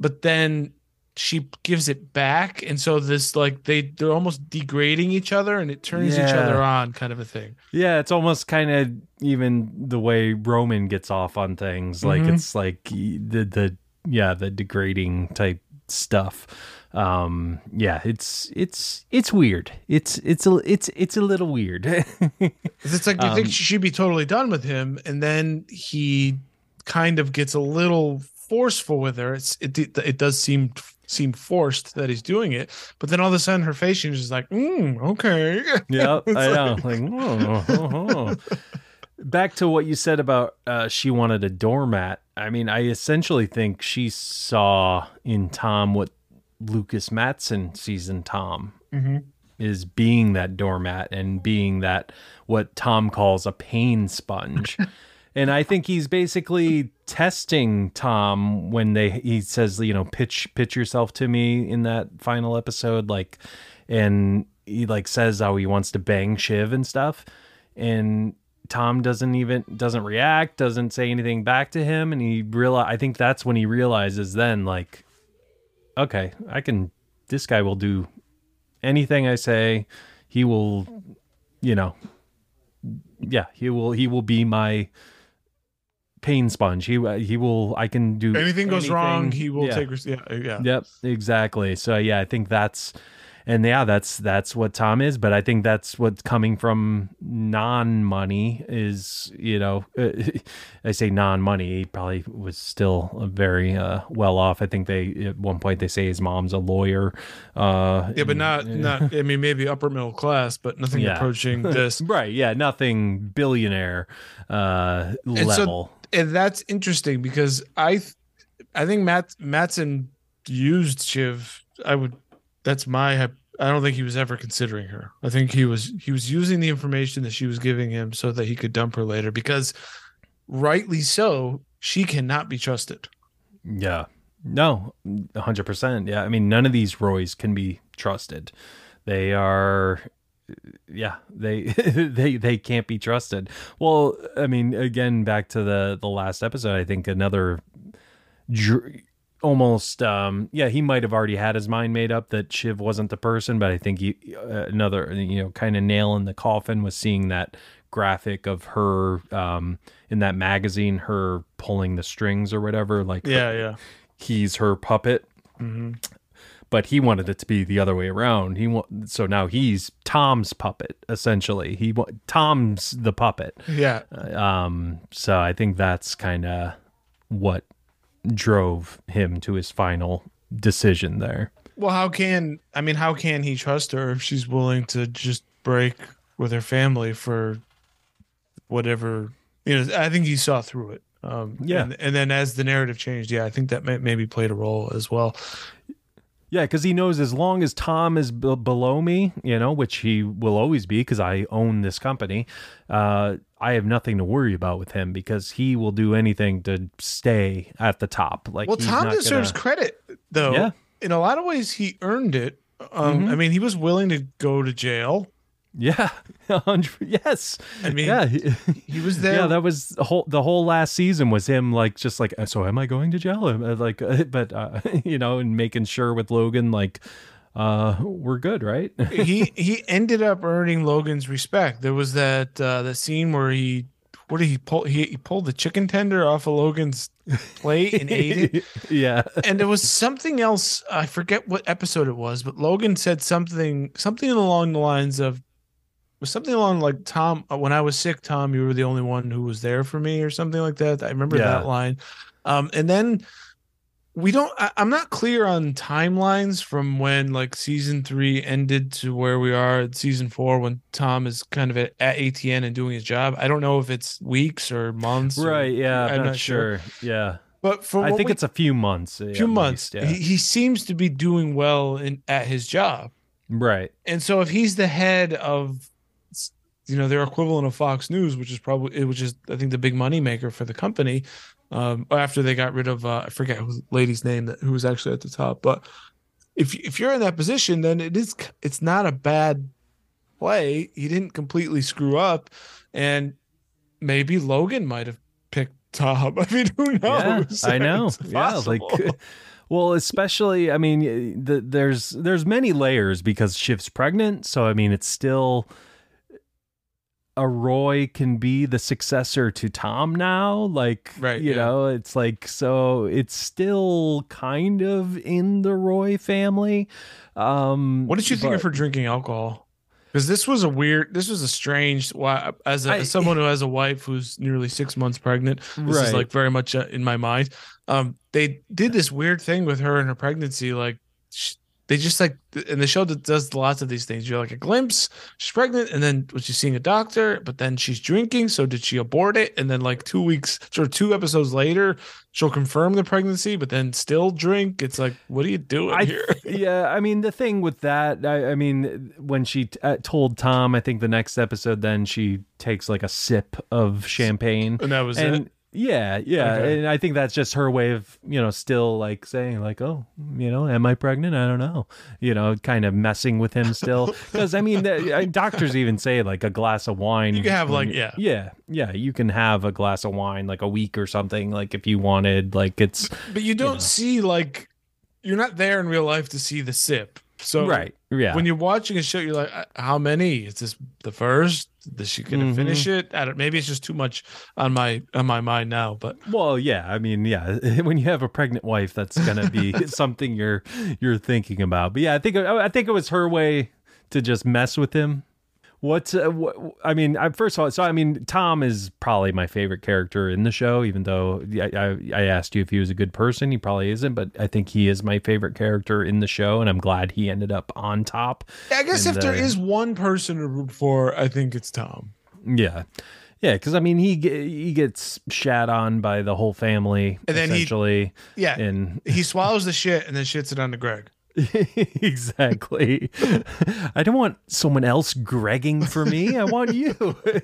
but then she gives it back, and so this like they they're almost degrading each other, and it turns Yeah. each other on, kind of a thing. Yeah, it's almost kind of even the way Roman gets off on things. Like Mhm. it's like the the yeah the degrading type stuff. Um, yeah, it's it's it's weird. It's it's a it's it's a little weird. It's like you Um, think she should be totally done with him, and then he kind of gets a little forceful with her. It's it it does seem seem forced that he's doing it, but then all of a sudden her face changes, like, mm, okay. Yeah, It's I know. like- Like, oh, oh, oh. Back to what you said about uh, she wanted a doormat. I mean, I essentially think she saw in Tom what Lucas Matson sees in Tom, Mhm. is being that doormat and being that what Tom calls a pain sponge. And I think he's basically testing Tom when they he says, you know, pitch pitch yourself to me in that final episode, like, and he like says how he wants to bang Shiv and stuff, and Tom doesn't even doesn't react, doesn't say anything back to him, and he realize I think that's when he realizes then, like, okay, I can this guy will do anything I say. He will, you know, yeah, he will he will be my pain sponge. He he will. I can do Anything goes wrong, he will yeah. take. res- Yeah, yeah. Yep, exactly. So yeah, I think that's, and yeah, that's that's what Tom is. But I think that's what's coming from non-money is, you know, I say non-money. He probably was still very uh, well off. I think they at one point they say his mom's a lawyer. Uh, Yeah, but not not. I mean, maybe upper middle class, but nothing Yeah. approaching this. right. Yeah, nothing billionaire uh, And level. so, and that's interesting because I, th- I think Matt Matson used Shiv. I would. That's my. hyp- I don't think he was ever considering her. I think he was. He was using the information that she was giving him so that he could dump her later. Because, rightly so, she cannot be trusted. Yeah. No, one hundred percent. Yeah. I mean, none of these Roys can be trusted. They are, yeah, they, they, they can't be trusted. Well, I mean, again, back to the, the last episode, I think another dr- almost, um, yeah, he might have already had his mind made up that Shiv wasn't the person, but I think he, uh, another, you know, kind of nail in the coffin was seeing that graphic of her, um, in that magazine, her pulling the strings or whatever, like, Yeah, yeah. he's her puppet, Mm-hmm. but he wanted it to be the other way around. He wa- so now he's Tom's puppet essentially. He wa- Tom's the puppet. Yeah. Um, so I think that's kind of what drove him to his final decision there. Well, how can I mean? How can he trust her if she's willing to just break with her family for whatever? You know, I think he saw through it. Um, Yeah. and, and then as the narrative changed, yeah, I think that may, maybe played a role as well. Yeah, because he knows as long as Tom is b- below me, you know, which he will always be because I own this company, uh, I have nothing to worry about with him because he will do anything to stay at the top. Like, Well, he's Tom not deserves gonna- credit, though. Yeah. In a lot of ways, he earned it. Um, Mhm. I mean, he was willing to go to jail. Yeah, a hundred- yes. I mean, yeah, he, he was there. yeah. That was the whole. The whole last season was him, like, just like, so am I going to jail? Am I, Like, uh, but uh, you know, and making sure with Logan, like, uh, we're good, right? he he ended up earning Logan's respect. There was that uh, that scene where he, what did he pull? He, he pulled the chicken tender off of Logan's plate and ate it. yeah, And there was something else. I forget what episode it was, but Logan said something something along the lines of, was something along like, Tom, uh, when I was sick, Tom, you were the only one who was there for me, or something like that. I remember Yeah. that line. Um, and then we don't. I, I'm not clear on timelines from when like season three ended to where we are at season four when Tom is kind of at, at A T N and doing his job. I don't know if it's weeks or months. or- right. Yeah, I'm, I'm not, not sure. Yeah, But for I what think we- it's a few months. a few months. yeah. He, he seems to be doing well in at his job. right. And so if he's the head of, you know, their equivalent of Fox News, which is probably, which is, I think, the big money maker for the company, um, after they got rid of, uh, I forget who the lady's name that who was actually at the top. But if if you're in that position, then it is, it's not a bad play. He didn't completely screw up, and maybe Logan might have picked Tom. I mean, who Yeah, knows? I know. It's Yeah, like, possible. Well, especially, I mean, the, there's there's many layers because Shiv's pregnant, so I mean, it's still a Roy can be the successor to Tom now, like, Right, you yeah. know, it's like, so it's still kind of in the Roy family. Um, What did you think but- of her drinking alcohol? Because this was a weird, this was a strange. Why, as, a, I- as someone who has a wife who's nearly six months pregnant, this Right. is like very much uh, in my mind. Um, they did this weird thing with her and her pregnancy, like. Sh- They just like, and the show that does lots of these things. You're like a glimpse, she's pregnant, and then was she seeing a doctor? But then she's drinking. So did she abort it? And then like two weeks, sort of two episodes later, she'll confirm the pregnancy, but then still drink. It's like, what are you doing I, here? yeah, I mean, the thing with that, I, I mean, when she t- uh, told Tom, I think the next episode, then she takes like a sip of champagne. And that was and, it. Yeah, yeah. Okay. And I think that's just her way of, you know, still like saying like, oh, you know, am I pregnant? I don't know. You know, kind of messing with him still. Because, I mean, the, doctors even say like a glass of wine. You can have, when like, you- yeah. Yeah, yeah. You can have a glass of wine like a week or something, like if you wanted. Like it's. But you don't know. see like you're not there in real life to see the sip. So Right. Yeah. when you're watching a show, you're like, "Uh, how many? Is this the first? Is she gonna Mhm. finish it? I don't, maybe it's just too much on my on my mind now. But Well, yeah, I mean, yeah, when you have a pregnant wife, that's gonna be something you're you're thinking about. But yeah, I think I think it was her way to just mess with him. What, uh, what I mean, I, first of all, so I mean, Tom is probably my favorite character in the show. Even though I, I, I asked you if he was a good person, he probably isn't. But I think he is my favorite character in the show, and I'm glad he ended up on top. I guess And, if there uh, is one person to root for, I think it's Tom. Yeah. Yeah, because I mean, he ge- he gets shat on by the whole family, And then he- essentially. Yeah, and he swallows the shit and then shits it on to Greg. exactly. I don't want someone else Gregging for me. I want you.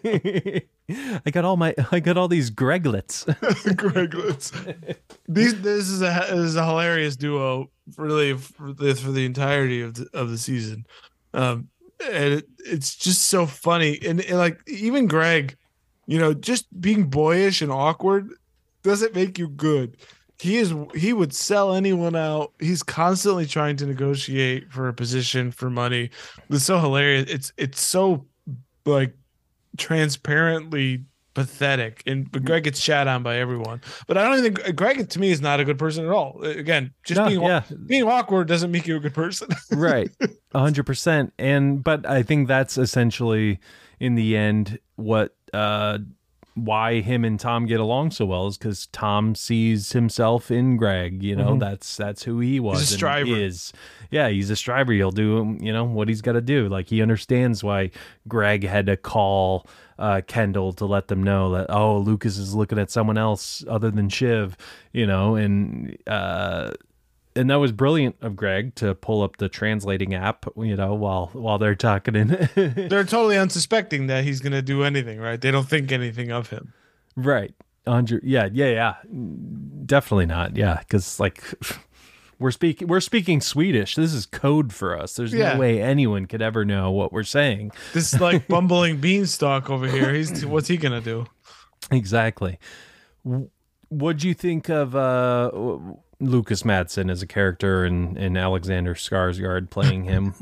I got all my I got all these Greglets. Greglets. These this is a this is a hilarious duo, really for the, for the entirety of the, of the season, um, and it, it's just so funny. And, and like even Greg, you know, just being boyish and awkward doesn't make you good. He is he would sell anyone out. He's constantly trying to negotiate for a position, for money. It's so hilarious. It's it's so like transparently pathetic, and but Greg gets shat on by everyone. But I don't even think Greg to me is not a good person at all. Again, just No, being yeah. being awkward doesn't make you a good person. Right. A hundred percent. And but I think that's essentially in the end what uh why him and Tom get along so well is because Tom sees himself in Greg. You know, Mhm. that's that's who he was. He's a striver. And is. Yeah, he's a striver. He'll do, you know, what he's got to do. Like he understands why Greg had to call uh, Kendall to let them know that, oh, Lucas is looking at someone else other than Shiv, you know, and uh, and that was brilliant of Greg to pull up the translating app, you know, while while they're talking. In They're totally unsuspecting that he's gonna do anything, right? They don't think anything of him. Right. one hundred Yeah, yeah, yeah. Definitely not. Yeah, because like we're speaking we're speaking Swedish. This is code for us. There's Yeah. no way anyone could ever know what we're saying. This like bumbling beanstalk over here. He's what's he gonna do? Exactly. W- What'd you think of uh, Lucas Madsen as a character and, and Alexander Skarsgård playing him?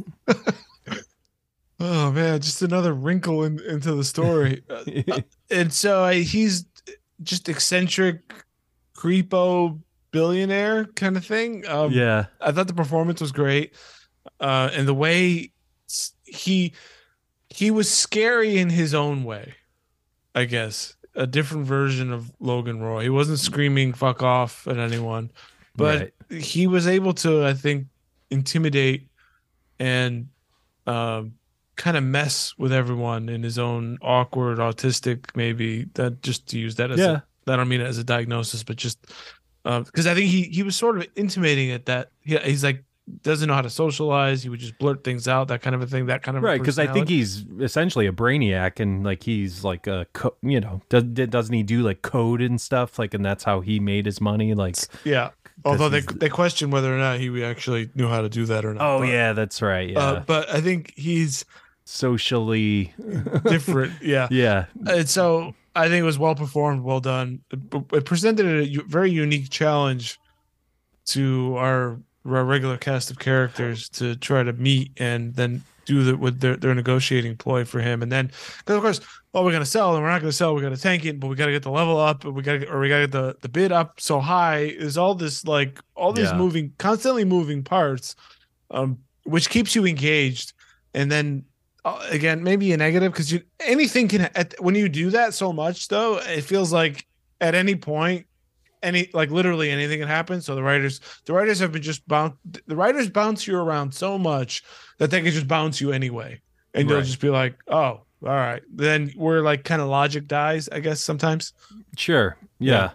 Oh man, just another wrinkle in, into the story. Uh, and so I, he's just eccentric, creepo billionaire kind of thing. Um, Yeah. I thought the performance was great, uh, and the way s- he he was scary in his own way. I guess a different version of Logan Roy. He wasn't screaming "fuck off" at anyone, but Right. he was able to, I think, intimidate and um, kind of mess with everyone in his own awkward, autistic, maybe that just to use that as Yeah. a, I don't mean it as a diagnosis, but just because I think he he was sort of intimating it that he, he's like doesn't know how to socialize. He would just blurt things out, that kind of a thing, that kind of a Right, because I think personality. he's essentially a brainiac, and like he's like a co- you know does, doesn't he do like code and stuff like, and that's how he made his money. Like, yeah. Although they he's- they question whether or not he actually knew how to do that or not. oh but, yeah, that's right. Yeah, Uh, but I think he's socially, different. Yeah. yeah, And so I think it was well performed, well done. It, it presented a u- very unique challenge to our, our regular cast of characters to try to meet and then do the with their, their negotiating ploy for him. And then, because of course, oh, we're gonna sell and we're not gonna sell, we're gonna tank it, but we gotta get the level up, and we gotta get, or we gotta get the, the bid up so high. Is all this like all these Yeah. moving, constantly moving parts, um, which keeps you engaged. And then uh, again, maybe a negative because you anything can at, when you do that so much though, it feels like at any point, any like literally anything can happen. So the writers, the writers have been just bounce, the writers bounce you around so much that they can just bounce you anyway, and Right. you'll just be like, oh, all right. Then we're like kind of logic dies, I guess sometimes. Sure. Yeah. Yeah.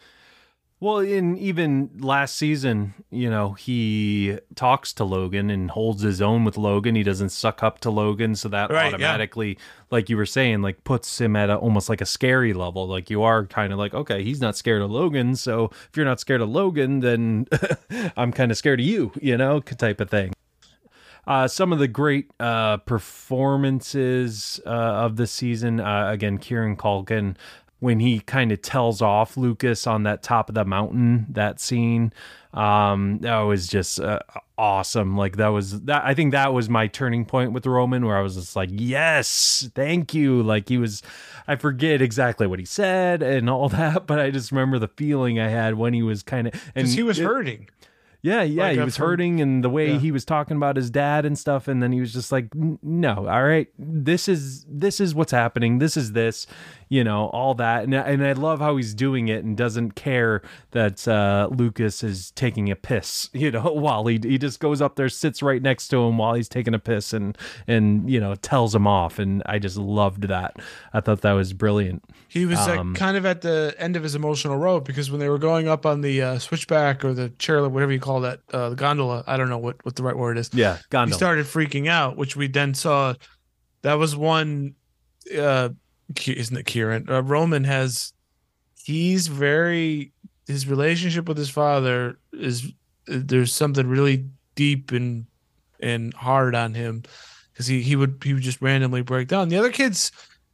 Well, in even last season, you know, he talks to Logan and holds his own with Logan. He doesn't suck up to Logan, so that Right, yeah. automatically, like you were saying, like puts him at a, almost like a scary level. Like you are kind of like, okay, he's not scared of Logan, so if you're not scared of Logan, then I'm kind of scared of you, you know, type of thing. Uh, some of the great uh, performances uh, of the season, uh, again, Kieran Culkin, when he kind of tells off Lucas on that top of the mountain, that scene, um, that was just uh, awesome. Like that was that. I think that was my turning point with Roman, where I was just like, yes, thank you. Like he was, I forget exactly what he said and all that, but I just remember the feeling I had when he was kind of, and Because he was it- hurting. Yeah, yeah, Like, he uh, was from- hurting, and the way Yeah. he was talking about his dad and stuff, and then he was just like, "N- "No, all right, this is this is what's happening. This is this, you know, all that." And and I love how he's doing it and doesn't care that uh, Lucas is taking a piss, you know, while he he just goes up there, sits right next to him while he's taking a piss, and and you know tells him off. And I just loved that. I thought that was brilliant. He was Um, like kind of at the end of his emotional road because when they were going up on the uh, switchback or the chairlift, whatever you call that, uh, the gondola, I don't know what, what the right word is. Yeah, He Gondel. started freaking out, which we then saw. That was one, uh, Ki- isn't it Kieran? Uh, Roman has, he's very, his relationship with his father is, there's something really deep and and hard on him because he, he would he would just randomly break down. The other kids,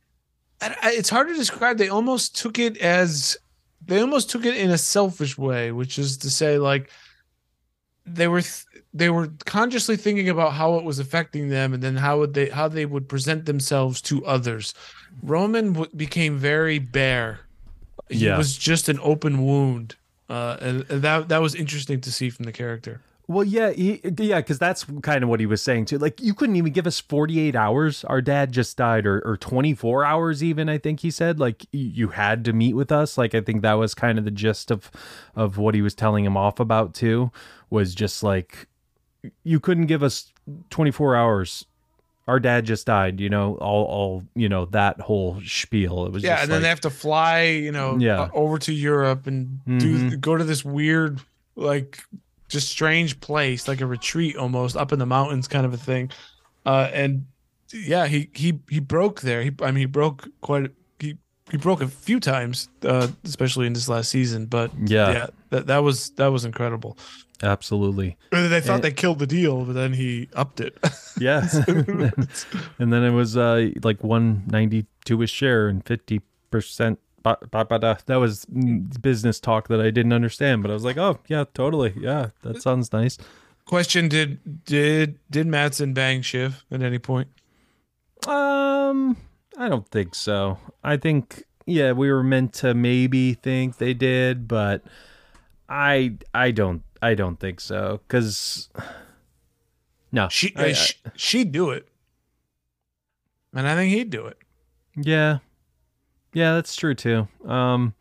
I, I, it's hard to describe. They almost took it as they almost took it in a selfish way, which is to say, like they were th- they were consciously thinking about how it was affecting them, and then how would they how they would present themselves to others. Roman w- became very bare. He Yeah. was just an open wound, uh, and, and that that was interesting to see from the character. Well, yeah, he, yeah, because that's kind of what he was saying too. Like, you couldn't even give us forty-eight hours. Our dad just died, or, or twenty-four hours, even. I think he said, like, y- you had to meet with us. Like, I think that was kind of the gist of of what he was telling him off about too. Was just like, you couldn't give us twenty-four hours. Our dad just died. You know, all all you know that whole spiel. It was Yeah, just and then like, they have to fly, you know, Yeah. uh, over to Europe and do Mhm. go to this weird, like, just strange place, like a retreat almost up in the mountains, kind of a thing. Uh, and yeah, he he he broke there. He, I mean, he broke quite. He he broke a few times, uh, especially in this last season. But Yeah. yeah, that that was that was incredible. absolutely. Or they thought And- they killed the deal, but then he upped it. Yeah. And then it was uh like one ninety-two his share and fifty percent. Ba, ba, ba, da. That was mm, business talk that I didn't understand, but I was like, oh yeah, totally. Yeah, that sounds nice. Question: Did did did Madsen bang Shiv at any point? Um, I don't think so. I think, yeah, we were meant to maybe think they did, but I I don't I don't think so. Cause no, She I- I- she she'd do it, and I think he'd do it. Yeah, yeah, that's true too. Um,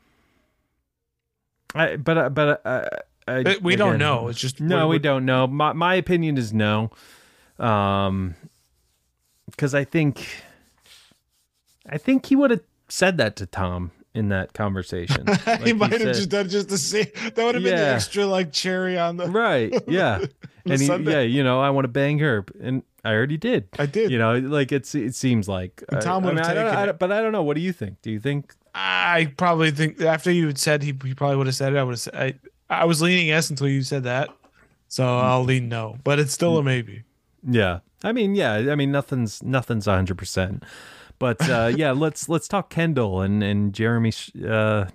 I but I- but I, I, But we don't again, know. It's just no, we- we don't know. My my opinion is no. Um, because I think I think he would have said that to Tom in that conversation. Like he might have said- just done just the same. That would have been the Yeah. extra like cherry on the. right. Yeah, The and he, Sunday. yeah, you know, I want to bang her, and I already did. I did. You know, like it's it seems like And Tom I- I would mean, have I don't- taken I it. don't- but I don't know. What do you think? Do you think? I probably think after you had said he, he probably would have said it. I would have said I. I was leaning yes until you said that, so I'll lean no. But it's still a maybe. Yeah. I mean, yeah. I mean, nothing's nothing's a hundred percent. But uh, yeah, let's let's talk Kendall and and Jeremy uh,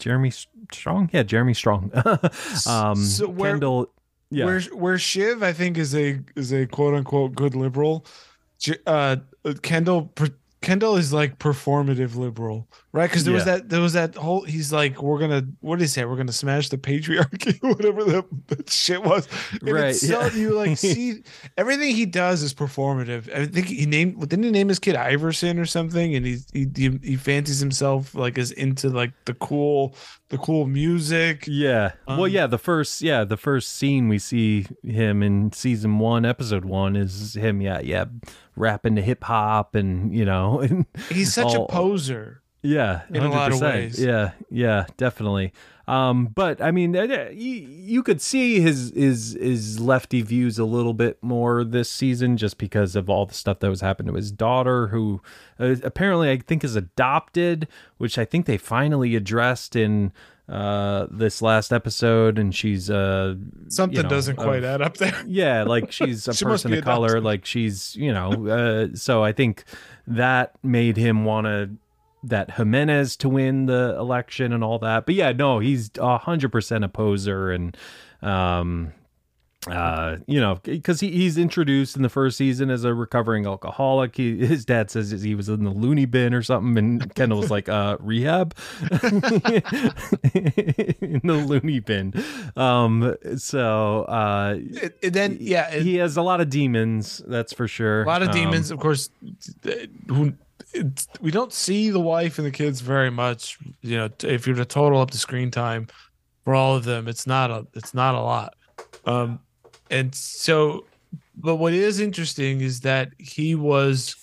Jeremy Strong. Yeah, Jeremy Strong. um, so where, Kendall. Yeah. Where where Shiv, I think, is a is a quote unquote good liberal. Uh, Kendall Kendall is like performative liberal, right? Because there yeah. was that there was that whole he's like, we're gonna what did he say? We're gonna smash the patriarchy, whatever that, that shit was. And right. So yeah. you like see everything he does is performative. I think he named didn't he name his kid Iverson or something? And he he he fancies himself like as into like the cool the cool music. Yeah. Um, well, yeah. The first yeah the first scene we see him in season one, episode one, is him. Yeah, yeah. rapping to hip hop, and you know, and he's such all, a poser. Yeah, in a lot of ways. Yeah, yeah, definitely. Um, but I mean, you, you could see his his his lefty views a little bit more this season, just because of all the stuff that was happening to his daughter, who uh, apparently I think is adopted, which I think they finally addressed in uh this last episode, and she's uh something you know, doesn't quite uh, add up there. Yeah, like she's a she person of color, like she's, you know, uh so I think that made him want to that Jimenez to win the election and all that. But yeah, no, he's a hundred percent a poser, and um uh you know, because he, he's introduced in the first season as a recovering alcoholic. He, his dad says he was in the loony bin or something, and Kendall was like, uh rehab. In the loony bin. Um so uh it, it then yeah it, he has a lot of demons, that's for sure. A lot of um, demons, of course. Who it's, we don't see the wife and the kids very much. You know, if you're to total up the screen time for all of them, it's not a it's not a lot. Um And so, but what is interesting is that he was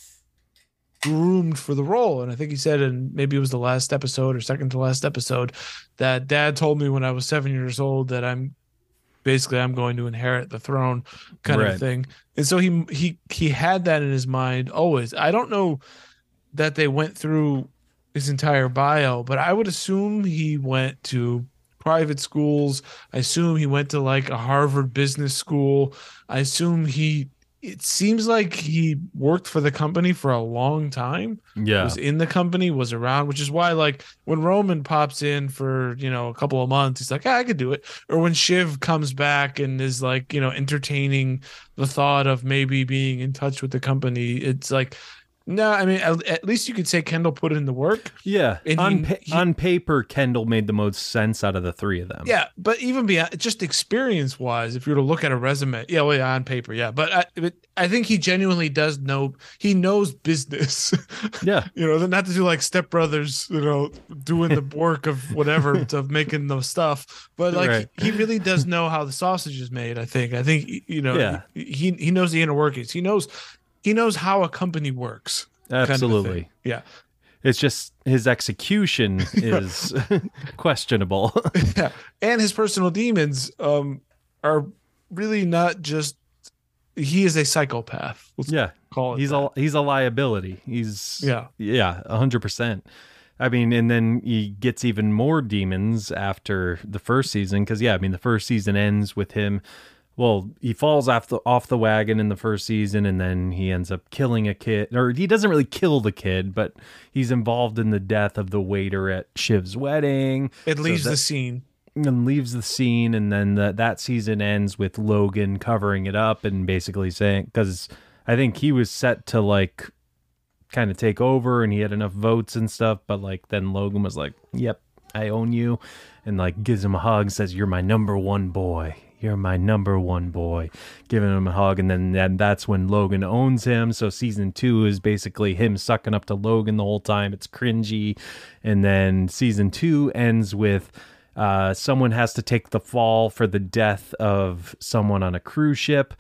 groomed for the role. And I think he said, and maybe it was the last episode or second to last episode, that dad told me when I was seven years old that I'm basically, I'm going to inherit the throne kind right. of thing. And so he, he, he had that in his mind always. I don't know that they went through his entire bio, but I would assume he went to private schools. I assume he went to like a Harvard business school. I assume he, it seems like he worked for the company for a long time. Yeah. Was in the company, was around, which is why like when Roman pops in for, you know, a couple of months, he's like, ah, I could do it. Or when Shiv comes back and is like, you know, entertaining the thought of maybe being in touch with the company, it's like, no, I mean, at, at least you could say Kendall put in the work. Yeah. On, he, pa- he, on paper, Kendall made the most sense out of the three of them. Yeah. But even beyond, just experience wise, if you were to look at a resume, yeah, well, yeah, on paper, yeah. But I, but I think he genuinely does know, he knows business. Yeah. You know, not to do like Step Brothers, you know, doing the work of whatever, of making the stuff. But like, right. he, he really does know how the sausage is made, I think. I think, you know, yeah. he, he knows the inner workings. He knows. He knows how a company works. Absolutely. Kind of yeah. It's just his execution is questionable. Yeah. And his personal demons um, are really not just, he is a psychopath. Let's yeah. call it he's that. a he's a liability. He's yeah. Yeah, a hundred percent. I mean, and then he gets even more demons after the first season. Cause yeah, I mean, the first season ends with him. Well, he falls off the off the wagon in the first season, and then he ends up killing a kid. Or he doesn't really kill the kid, but he's involved in the death of the waiter at Shiv's wedding. It leaves so that, the scene. And leaves the scene, and then the, that season ends with Logan covering it up and basically saying, because I think he was set to like kind of take over, and he had enough votes and stuff, but like then Logan was like, "Yep, I own you," and like gives him a hug, says, "You're my number one boy. You're my number one boy," giving him a hug. And then and that's when Logan owns him. So season two is basically him sucking up to Logan the whole time. It's cringy. And then season two ends with uh, someone has to take the fall for the death of someone on a cruise ship.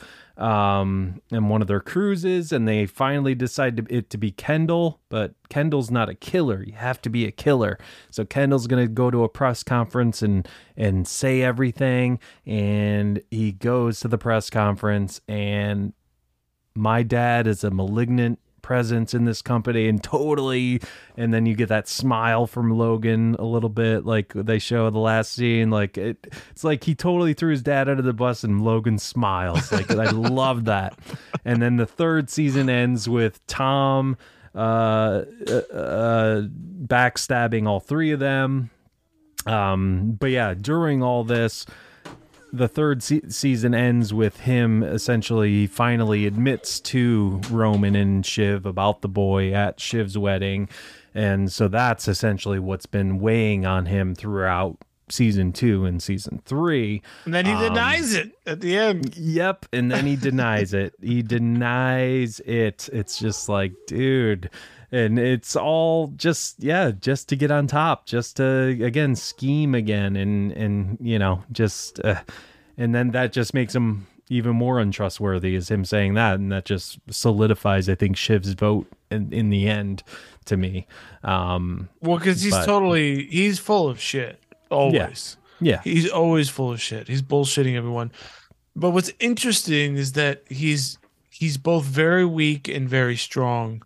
Um, and one of their cruises, and they finally decide to, it to be Kendall, but Kendall's not a killer. You have to be a killer. So Kendall's going to go to a press conference and, and say everything. And he goes to the press conference, and my dad is a malignant presence in this company, and totally, and then you get that smile from Logan a little bit, like they show the last scene, like it, it's like he totally threw his dad under the bus, and Logan smiles. Like I love that. And then the third season ends with Tom uh, uh, backstabbing all three of them. Um, but yeah, during all this, the third se- season ends with him essentially finally admits to Roman and Shiv about the boy at Shiv's wedding. And so that's essentially what's been weighing on him throughout season two and season three. And then he um, denies it at the end. Yep. And then he denies it. He denies it. It's just like, dude. And it's all just, yeah, just to get on top, just to, again, scheme again. And, and you know, just, uh, and then that just makes him even more untrustworthy, is him saying that. And that just solidifies, I think, Shiv's vote in, in the end to me. Um, well, because he's but, totally, he's full of shit. Always. Yeah. yeah. He's always full of shit. He's bullshitting everyone. But what's interesting is that he's, he's both very weak and very strong.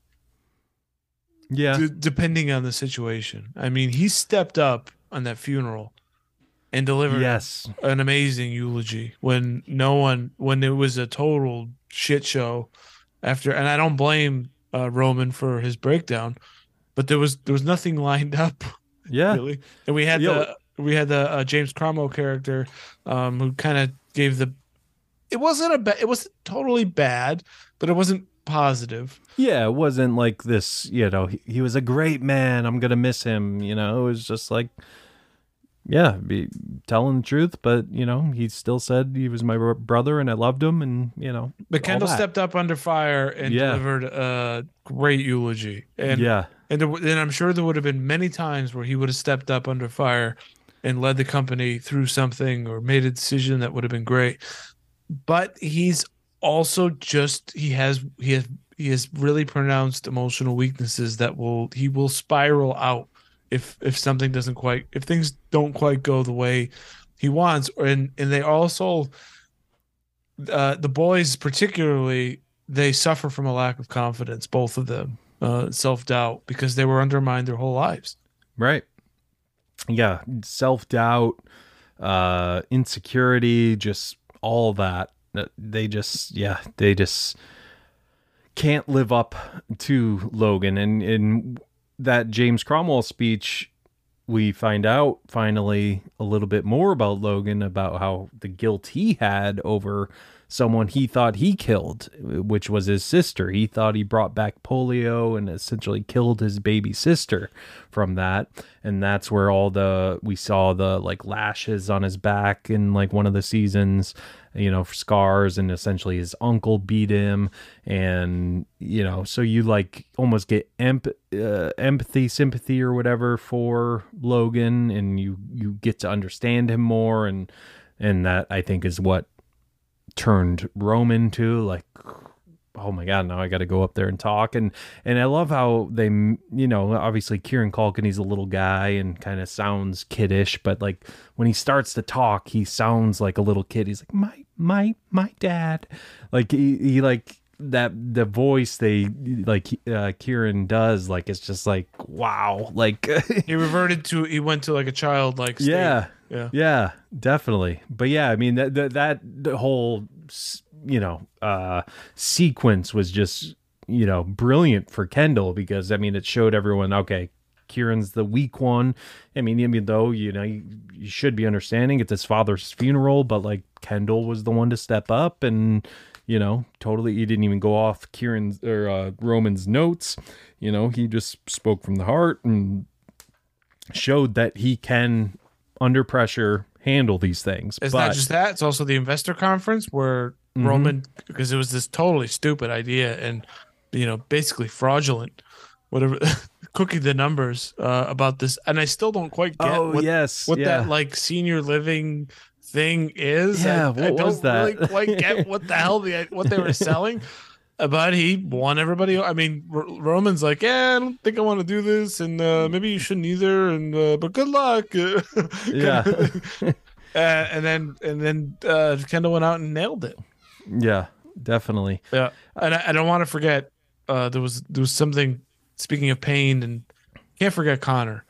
Yeah. D- depending on the situation. I mean, he stepped up on that funeral and delivered yes. an amazing eulogy when no one, when it was a total shit show after, and I don't blame uh, Roman for his breakdown, but there was, there was nothing lined up. Yeah. Really. And we had Yo. the, we had the uh, James Cromwell character um, who kind of gave the, it wasn't a bad, it wasn't totally bad, but it wasn't positive. Yeah, it wasn't like this, you know, he, he was a great man, I'm going to miss him, you know, it was just like, yeah, be telling the truth, but, you know, he still said he was my brother and I loved him, and, you know. But Kendall stepped up under fire and yeah. delivered a great eulogy. And, yeah. And, there, and I'm sure there would have been many times where he would have stepped up under fire and led the company through something or made a decision that would have been great. But he's also just, he has, he has, he has really pronounced emotional weaknesses that will, he will spiral out if, if something doesn't quite, if things don't quite go the way he wants. And, and they also, uh, the boys particularly, they suffer from a lack of confidence, both of them, uh, self-doubt, because they were undermined their whole lives. Right. Yeah. Self-doubt, uh, insecurity, just all that. They just, yeah, they just can't live up to Logan. And in that James Cromwell speech, we find out finally a little bit more about Logan, about how the guilt he had over someone he thought he killed, which was his sister. He thought he brought back polio and essentially killed his baby sister from that. And that's where all the, we saw the like lashes on his back in like one of the seasons, you know, scars, and essentially his uncle beat him. And, you know, so you like almost get emp- uh, empathy, sympathy or whatever for Logan, and you, you get to understand him more. And, and that I think is what turned Roman to like, oh my God, now I got to go up there and talk. And, and I love how they, you know, obviously Kieran Culkin, he's a little guy and kind of sounds kiddish, but like when he starts to talk, he sounds like a little kid. He's like, my, my, my dad. Like he, he like that, the voice they like, uh, Kieran does, like, it's just like, wow. Like he reverted to, he went to like a child, like, state. yeah, yeah, yeah, definitely. But yeah, I mean that, that, that the whole, you know, uh, sequence was just, you know, brilliant for Kendall, because I mean, it showed everyone, okay, Kieran's the weak one. I mean, even though, you know, you, you should be understanding it's his father's funeral, but like Kendall was the one to step up and, you know, totally, he didn't even go off Kieran's or uh, Roman's notes. You know, he just spoke from the heart and showed that he can, under pressure, handle these things. It's but, not just that, it's also the investor conference where mm-hmm. Roman, because it was this totally stupid idea and, you know, basically fraudulent, whatever, cooking the numbers uh, about this. And I still don't quite get oh, what, yes. what yeah. that like senior living thing is. Yeah, I, what I was don't that? really quite get what the hell the what they were selling. But he won everybody. I mean, R- Roman's like, yeah, I don't think I want to do this, and uh, maybe you shouldn't either. And uh, but good luck. yeah. uh, and then and then uh, Kendall went out and nailed it. Yeah, definitely. Yeah, and I, I don't want to forget. Uh, there was there was something. Speaking of pain, and can't forget Connor.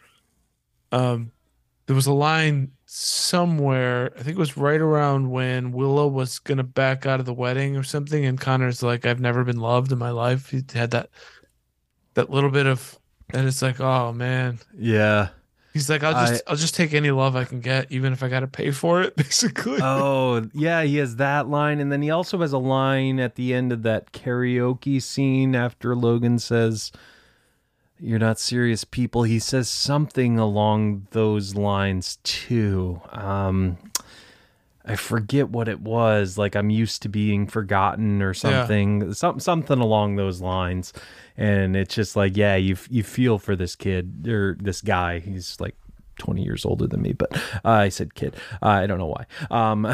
Um, there was a line somewhere, I think it was right around when Willow was gonna back out of the wedding or something, and Connor's like, I've never been loved in my life. He had that that little bit of, and it's like, oh man. Yeah. He's like, I'll just I, I'll just take any love I can get, even if I got to pay for it, basically. Oh, yeah, he has that line. And then he also has a line at the end of that karaoke scene after Logan says, "You're not serious people." He says something along those lines, too. Um, I forget what it was. Like, I'm used to being forgotten or something. Yeah. Some, something along those lines. And it's just like, yeah, you you feel for this kid or this guy. He's like twenty years older than me, but uh, I said kid. Uh, I don't know why. Um,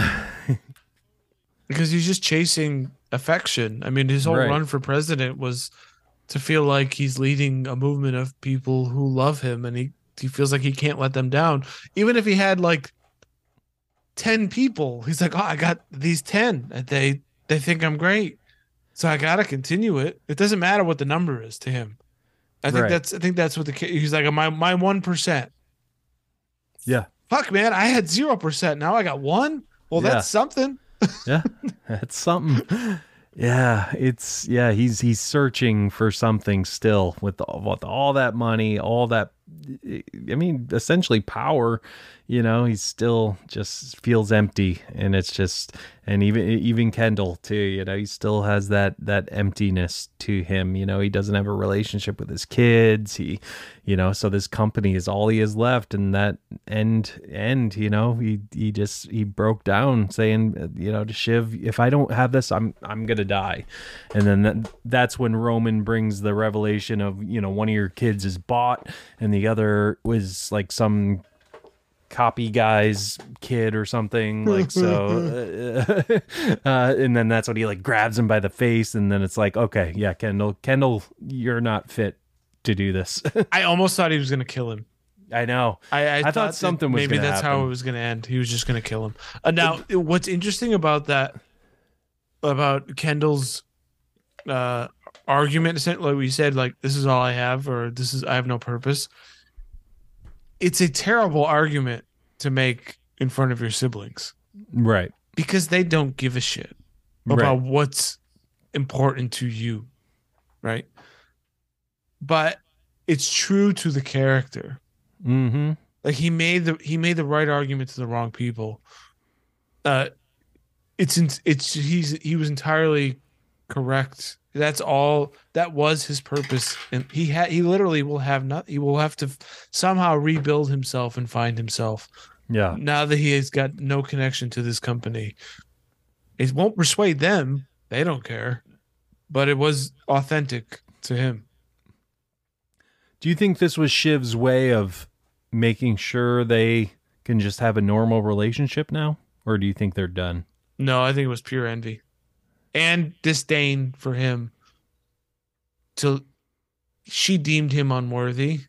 because he's just chasing affection. I mean, his whole right. run for president was to feel like he's leading a movement of people who love him, and he, he feels like he can't let them down. Even if he had like ten people, he's like, oh, I got these ten. They they think I'm great. So I gotta continue it. It doesn't matter what the number is to him. I think right. that's I think that's what the kid. He's like my my one percent. Yeah. Fuck, man, I had zero percent. Now I got one. Well, yeah. that's something. Yeah, that's something. Yeah, it's yeah. He's he's searching for something still with, the, with all that money, all that. I mean, essentially power. You know, he still just feels empty, and it's just, and even even Kendall too. You know, he still has that that emptiness to him. You know, he doesn't have a relationship with his kids. He, you know, so this company is all he has left, and that end end. You know, he he just he broke down, saying, you know, to Shiv, if I don't have this, I'm I'm gonna die. And then that, that's when Roman brings the revelation of, you know, one of your kids is bought, and the other was like some copy guy's kid or something, like, so uh, uh, and then that's when he like grabs him by the face, and then it's like, okay, yeah, Kendall Kendall you're not fit to do this. I almost thought he was gonna kill him. I know. I, I, I thought, thought something was maybe gonna that's happen. how it was gonna end. He was just gonna kill him. Uh, now, what's interesting about that, about Kendall's uh argument, like we said, like, this is all I have, or this is I have no purpose. It's a terrible argument to make in front of your siblings. Right. Because they don't give a shit about right. what's important to you. Right. But it's true to the character. Mm-hmm. Like, he made the he made the right argument to the wrong people. Uh it's it's he's he was entirely correct. That's all. That was his purpose, and he had. He literally will have not. He will have to somehow rebuild himself and find himself. Yeah. Now that he has got no connection to this company, it won't persuade them. They don't care, but it was authentic to him. Do you think this was Shiv's way of making sure they can just have a normal relationship now, or do you think they're done? No, I think it was pure envy and disdain for him. To she deemed him unworthy,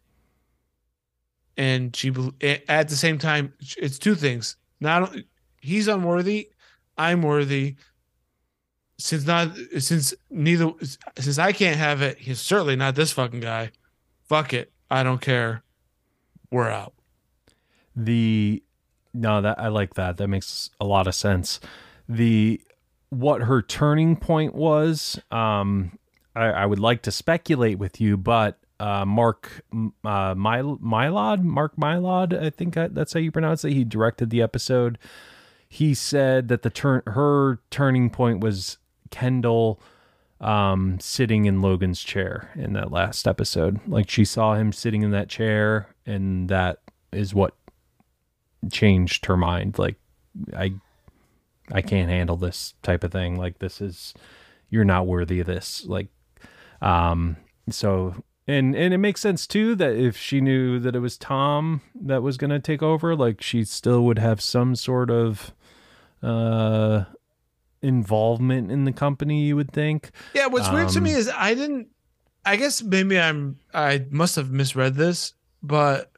and she at the same time, it's two things. Not he's unworthy, I'm worthy. Since not since neither since I can't have it, he's certainly not this fucking guy. Fuck it, I don't care. We're out. The no, that I like that. That makes a lot of sense. The what her turning point was, um, I, I would like to speculate with you, but uh, Mark uh, My, Mylod, Mark Mylod, I think I, that's how you pronounce it. He directed the episode. He said that the turn her turning point was Kendall um, sitting in Logan's chair in that last episode. Like, she saw him sitting in that chair, and that is what changed her mind. Like, I. I can't handle this type of thing. Like, this is, you're not worthy of this. Like, um, so, and, and it makes sense too, that if she knew that it was Tom that was going to take over, like, she still would have some sort of, uh, involvement in the company, you would think. Yeah. What's um, weird to me is I didn't, I guess maybe I'm, I must have misread this, but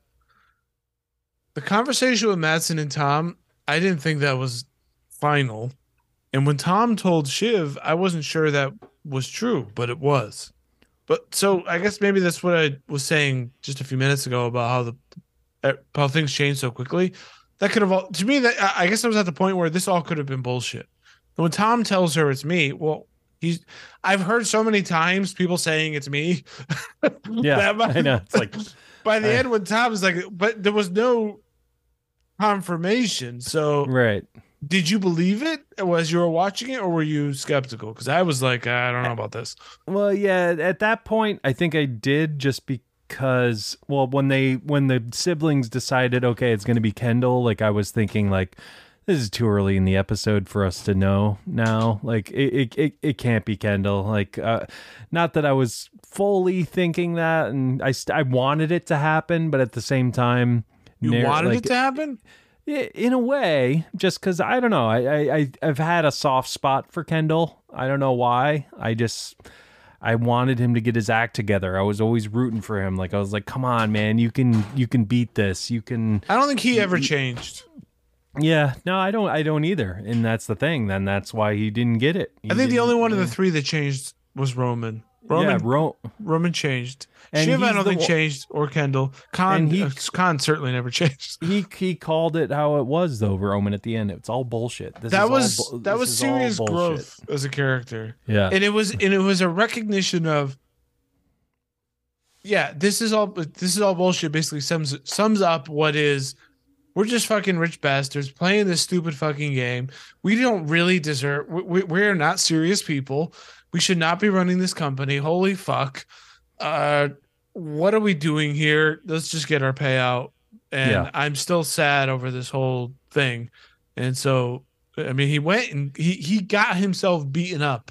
the conversation with Matsson and Tom, I didn't think that was final. And when Tom told Shiv, I wasn't sure that was true, but it was. But so I guess maybe that's what I was saying just a few minutes ago about how the how things change so quickly. That could have all, to me, that I guess I was at the point where this all could have been bullshit. And when Tom tells her it's me, well, he's I've heard so many times people saying it's me. Yeah, I know. It's like by the I, end when Tom was like, but there was no confirmation. So right. did you believe it as you were watching it, or were you skeptical? Because I was like, I don't know about this. Well, yeah, at that point, I think I did just because, well, when they when the siblings decided, okay, it's going to be Kendall, like I was thinking, like, this is too early in the episode for us to know now. Like, it it it, it can't be Kendall. Like, uh, not that I was fully thinking that, and I st- I wanted it to happen, but at the same time, you narr- wanted like, it to happen. in a way, just because I don't know, I, I I I've had a soft spot for Kendall. I don't know why. I just I wanted him to get his act together. I was always rooting for him. Like I was like, come on, man, you can you can beat this. You can. I don't think he ever changed. Yeah, no, I don't. I don't either. And that's the thing. Then that's why he didn't get it. He I think the only one yeah. of the three that changed was Roman. Roman, yeah, Ro- Roman changed. And Shiv, I he's don't the think one- changed, or Kendall. Khan, And he- uh, Khan certainly never changed. He he called it how it was though, Roman. At the end, it's all bullshit. This That is was all, bu- that this was is all serious bullshit. growth as a character. Yeah, and it was and it was a recognition of, yeah, this is all this is all bullshit. Basically, sums sums up what is. We're just fucking rich bastards playing this stupid fucking game. We don't really deserve. We, we're not serious people. We should not be running this company. Holy fuck! Uh, what are we doing here? Let's just get our payout. And Yeah. I'm still sad over this whole thing. And so, I mean, he went and he he got himself beaten up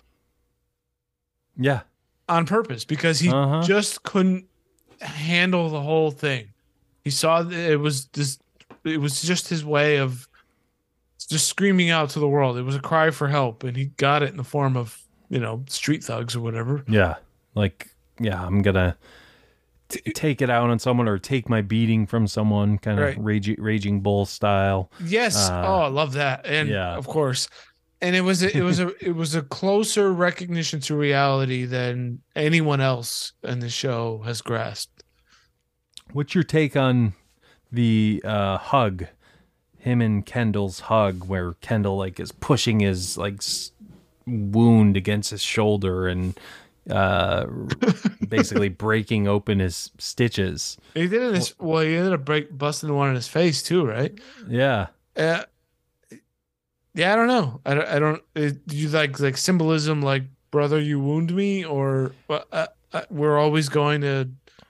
yeah. on purpose because he Uh-huh. just couldn't handle the whole thing. He saw that it was this. It was just his way of just screaming out to the world. It was a cry for help, and he got it in the form of, you know, street thugs or whatever. Yeah, like yeah, I'm gonna t- take it out on someone or take my beating from someone, kind of Right. raging raging bull style. Yes. Uh, oh, I love that. And yeah. of course. And it was a, it was a it was a closer recognition to reality than anyone else in the show has grasped. What's your take on the uh, hug? Him and Kendall's hug, where Kendall like is pushing his like s- wound against his shoulder and uh, basically breaking open his stitches. He did it in his, well, he ended up break busting one in his face too, right? Yeah. Uh, yeah, I don't know. I don't. I don't uh, do you like like symbolism, like brother, you wound me, or uh, uh, uh, we're always going to.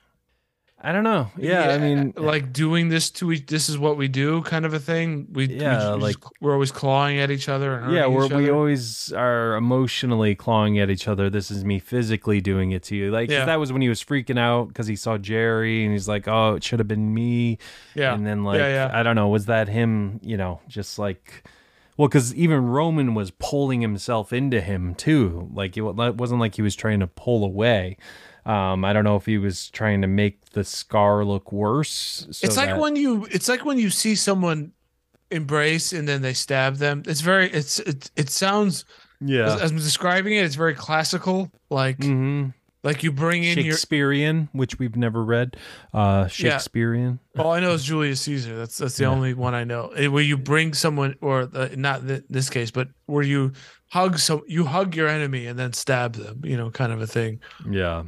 I don't know. Yeah, I mean, like doing this to each. This is what we do, kind of a thing. We Yeah, we just- like- we're always clawing at each other. And yeah, hurting we're, each we other. always are emotionally clawing at each other. This is me physically doing it to you. Like 'cause Yeah. that was when he was freaking out because he saw Jerry and he's like, "Oh, it should have been me." Yeah, And then like, yeah, yeah. I don't know, was that him? You know, just like, well, because even Roman was pulling himself into him too. Like it wa- it wasn't like he was trying to pull away. Um, I don't know if he was trying to make the scar look worse. so It's like that- when you. It's like when you see someone embrace and then they stab them. It's very. It's it. It sounds. yeah, As, as I'm describing it, it's very classical. Like hmm like you bring in your. Shakespearean, which we've never read. Uh, Shakespearean. All I know is Julius Caesar. That's that's the Yeah. only one I know. Eh, Where you bring someone, or the, not th- this case, but where you hug some, you hug your enemy and then stab them. You know, kind of a thing. Yeah.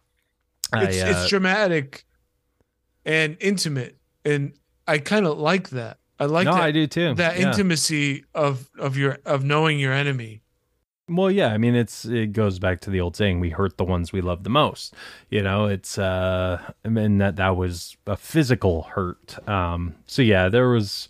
It's I, uh, it's dramatic and intimate, and I kind of like that. I like no, that, I do too. that Yeah. intimacy of of your of knowing your enemy. Well, yeah, I mean, it's it goes back to the old saying: we hurt the ones we love the most. You know, it's uh, I mean that that was a physical hurt. Um, so yeah, there was,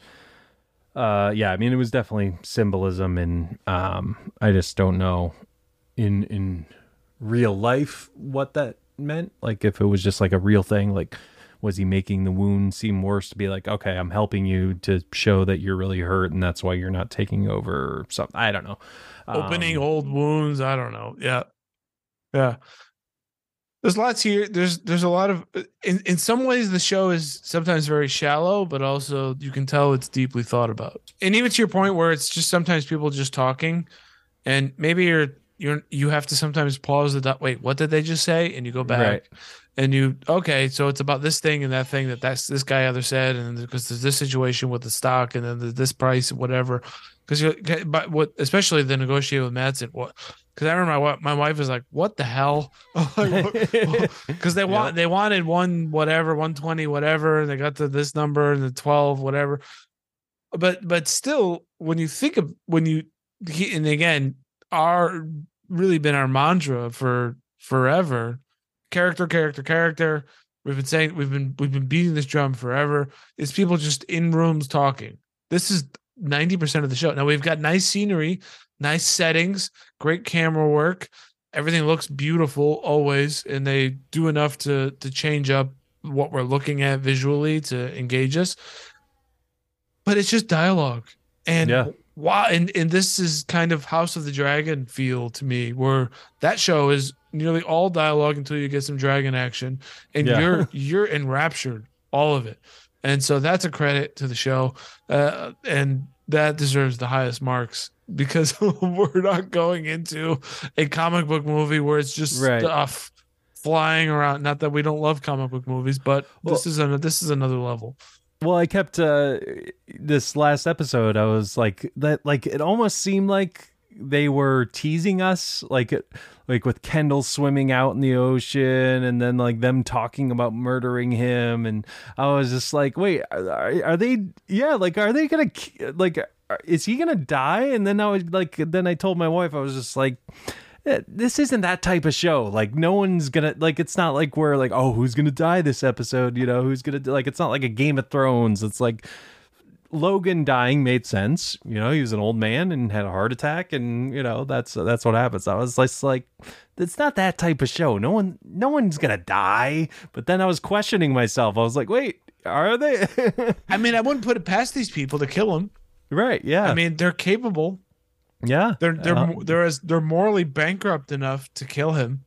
uh, yeah, I mean, it was definitely symbolism, and um, I just don't know in in real life what that meant. Like, if it was just like a real thing, like. Was he making the wound seem worse to be like, okay, I'm helping you to show that you're really hurt and that's why you're not taking over or something? I don't know. Opening Um, old wounds. I don't know. Yeah, yeah. There's lots here. There's there's a lot of in in some ways the show is sometimes very shallow, but also you can tell it's deeply thought about. And even to your point where it's just sometimes people just talking, and maybe you're you're you have to sometimes pause the dot. Wait, what did they just say? And you go back. Right. And you okay, so it's about this thing and that thing that that's this guy other said, and because there's this situation with the stock, and then there's this price, whatever. Because you, but what, especially the negotiate with Madsen, what Because I remember my my wife was like, "What the hell?" Because they want Yep. they wanted one whatever, one twenty whatever, and they got to this number and the twelve whatever. But but still, when you think of when you and again, our really been our mantra for forever, character, character, character. We've been saying we've been we've been beating this drum forever. It's people just in rooms talking. This is ninety percent of the show. Now we've got nice scenery, nice settings, great camera work. Everything looks beautiful always, and they do enough to to change up what we're looking at visually to engage us. But it's just dialogue. And Yeah. wow, and, and this is kind of House of the Dragon feel to me, where that show is nearly all dialogue until you get some dragon action, and Yeah. you're you're enraptured, all of it. And so that's a credit to the show, uh, and that deserves the highest marks because we're not going into a comic book movie where it's just Right. stuff flying around. Not that we don't love comic book movies, but Well- this is a, this is another level. Well, I kept uh, this last episode. I was like that. Like it almost seemed like they were teasing us, like it, like with Kendall swimming out in the ocean, and then like them talking about murdering him. And I was just like, wait, are, are they? Yeah, like are they gonna like? Is he gonna die? And then I was like, then I told my wife, I was just like, this isn't that type of show. Like no one's gonna like, it's not like we're like, oh, who's gonna die this episode, you know, who's gonna like, it's not like a Game of Thrones. It's like Logan dying made sense, you know, he was an old man and had a heart attack, and you know, that's that's what happens. I was just like, it's not that type of show. No one no one's gonna die. But then I was questioning myself. I was like, wait, are they? I mean, I wouldn't put it past these people to kill him. Right, yeah. I mean, they're capable. yeah. They're they're Uh, they're as they're morally bankrupt enough to kill him.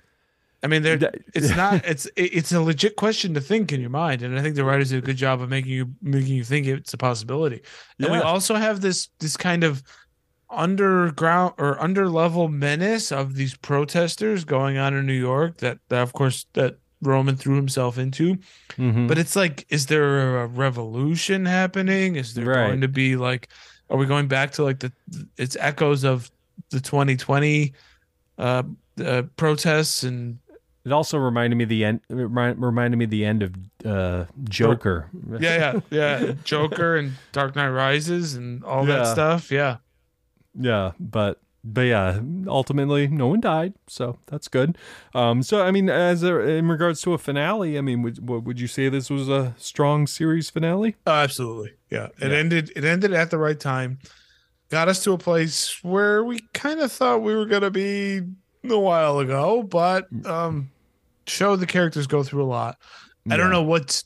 I mean, they're That- it's not it's it- it's a legit question to think in your mind, and I think the writers did a good job of making you making you think it's a possibility. And we Yeah. also have this this kind of underground or underlevel menace of these protesters going on in New York that, that of course that Roman threw himself into. mhm. But it's like, is there a revolution happening? Is there Right. going to be like, are we going back to like the, it's echoes of the twenty twenty uh, uh protests? And It also reminded me of the end. It remi- reminded me of the end of uh, Joker. yeah, yeah, yeah, Joker and Dark Knight Rises and all that Yeah. stuff. Yeah. Yeah, but but yeah, ultimately no one died, so that's good. Um, so I mean, as a, in regards to a finale, I mean, would what would you say this was a strong series finale? Oh, absolutely. Yeah. It Yeah. ended it ended at the right time. Got us to a place where we kind of thought we were gonna be a while ago, but um showed the characters go through a lot. I don't Yeah. know what's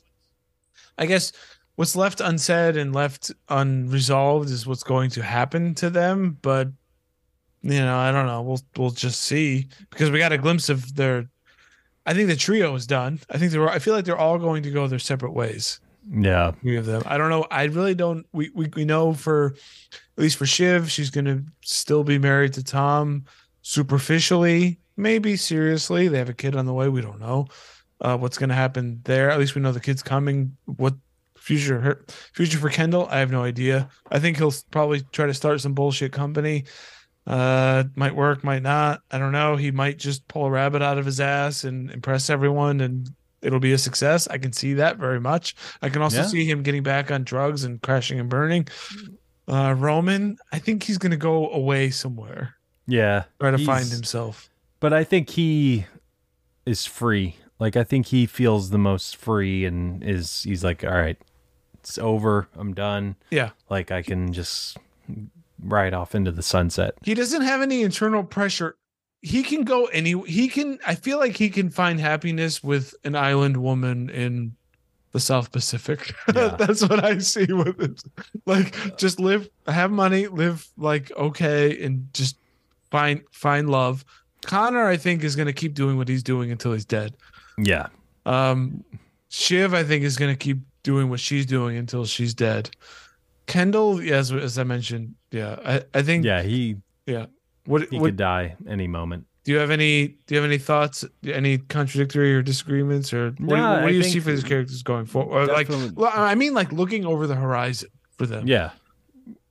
I guess what's left unsaid and left unresolved is what's going to happen to them, but you know, I don't know. We'll we'll just see because we got a glimpse of their I think the trio is done. I think they're I feel like they're all going to go their separate ways. Yeah, Three of them. I don't know. I really don't. We, we we know for at least for Shiv, she's gonna still be married to Tom superficially, maybe seriously. They have a kid on the way. We don't know uh, what's gonna happen there. At least we know the kid's coming. What future her future for Kendall? I have no idea. I think he'll probably try to start some bullshit company. Uh, might work, might not. I don't know. He might just pull a rabbit out of his ass and impress everyone, and it'll be a success. I can see that very much. I can also Yeah. see him getting back on drugs and crashing and burning. Uh, Roman, I think he's going to go away somewhere, yeah. try to He's- find himself. But I think he is free. Like I think he feels the most free, and is he's like, all right, it's over. I'm done. Yeah. Like I can just ride off into the sunset. He doesn't have any internal pressure. He can go any, he can, I feel like he can find happiness with an island woman in the South Pacific. Yeah. That's what I see with it. Like just live, have money, live like okay, and just find find love. Connor, I think, is going to keep doing what he's doing until he's dead. Yeah, Um, Shiv, I think, is going to keep doing what she's doing until she's dead. Kendall, yeah, as, as I mentioned, yeah, I, I think, yeah. He yeah. What, he what could die any moment. do you have any? Do you have any thoughts? Any contradictory or disagreements, or what, do you- No, what do I you think see for these characters going forward? Or like, definitely- well, I mean, like looking over the horizon for them. Yeah.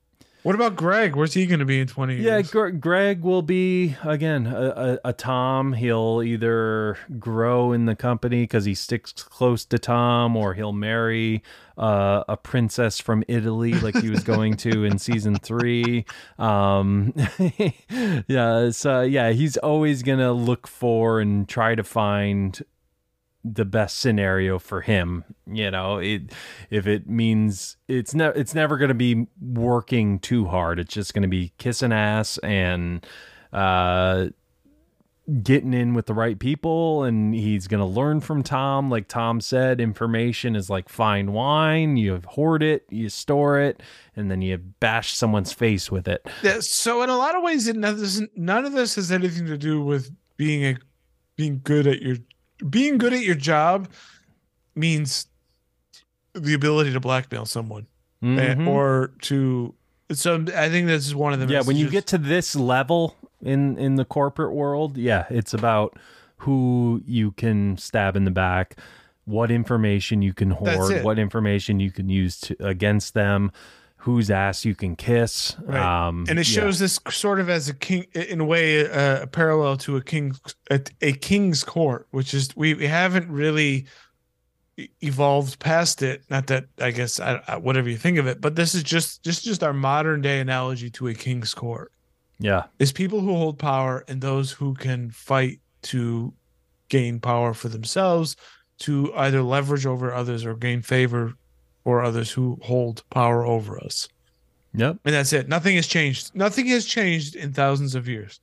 What about Greg? Where's he going to be in twenty Yeah, years? Gre- Greg will be, again, a, a, a Tom. He'll either grow in the company because he sticks close to Tom, or he'll marry uh, a princess from Italy like he was going to in season three. Um, yeah, so, yeah, he's always going to look for and try to find the best scenario for him. You know, it if it means it's never it's never going to be working too hard. It's just going to be kissing ass and uh getting in with the right people, and he's going to learn from Tom. Like Tom said, information is like fine wine. You hoard it, you store it, and then you bash someone's face with it. Yeah, so in a lot of ways, it doesn't, none of this has anything to do with being a being good at your being good at your job means the ability to blackmail someone. Mhm. Or to, so I think this is one of the Yeah, when you messages. get to this level in in the corporate world, yeah, it's about who you can stab in the back, what information you can That's hoard, it. what information you can use to, against them, whose ass you can kiss. Right. Um, and it yeah. shows this sort of as a king, in a way, uh, a parallel to a king, a, a king's court, which is we, we haven't really e- evolved past it. Not that I guess I, I, whatever you think of it, but this is just just just our modern day analogy to a king's court. Yeah. Is people who hold power and those who can fight to gain power for themselves, to either leverage over others or gain favor for others who hold power over us. Yep. And that's it. Nothing has changed. Nothing has changed in thousands of years.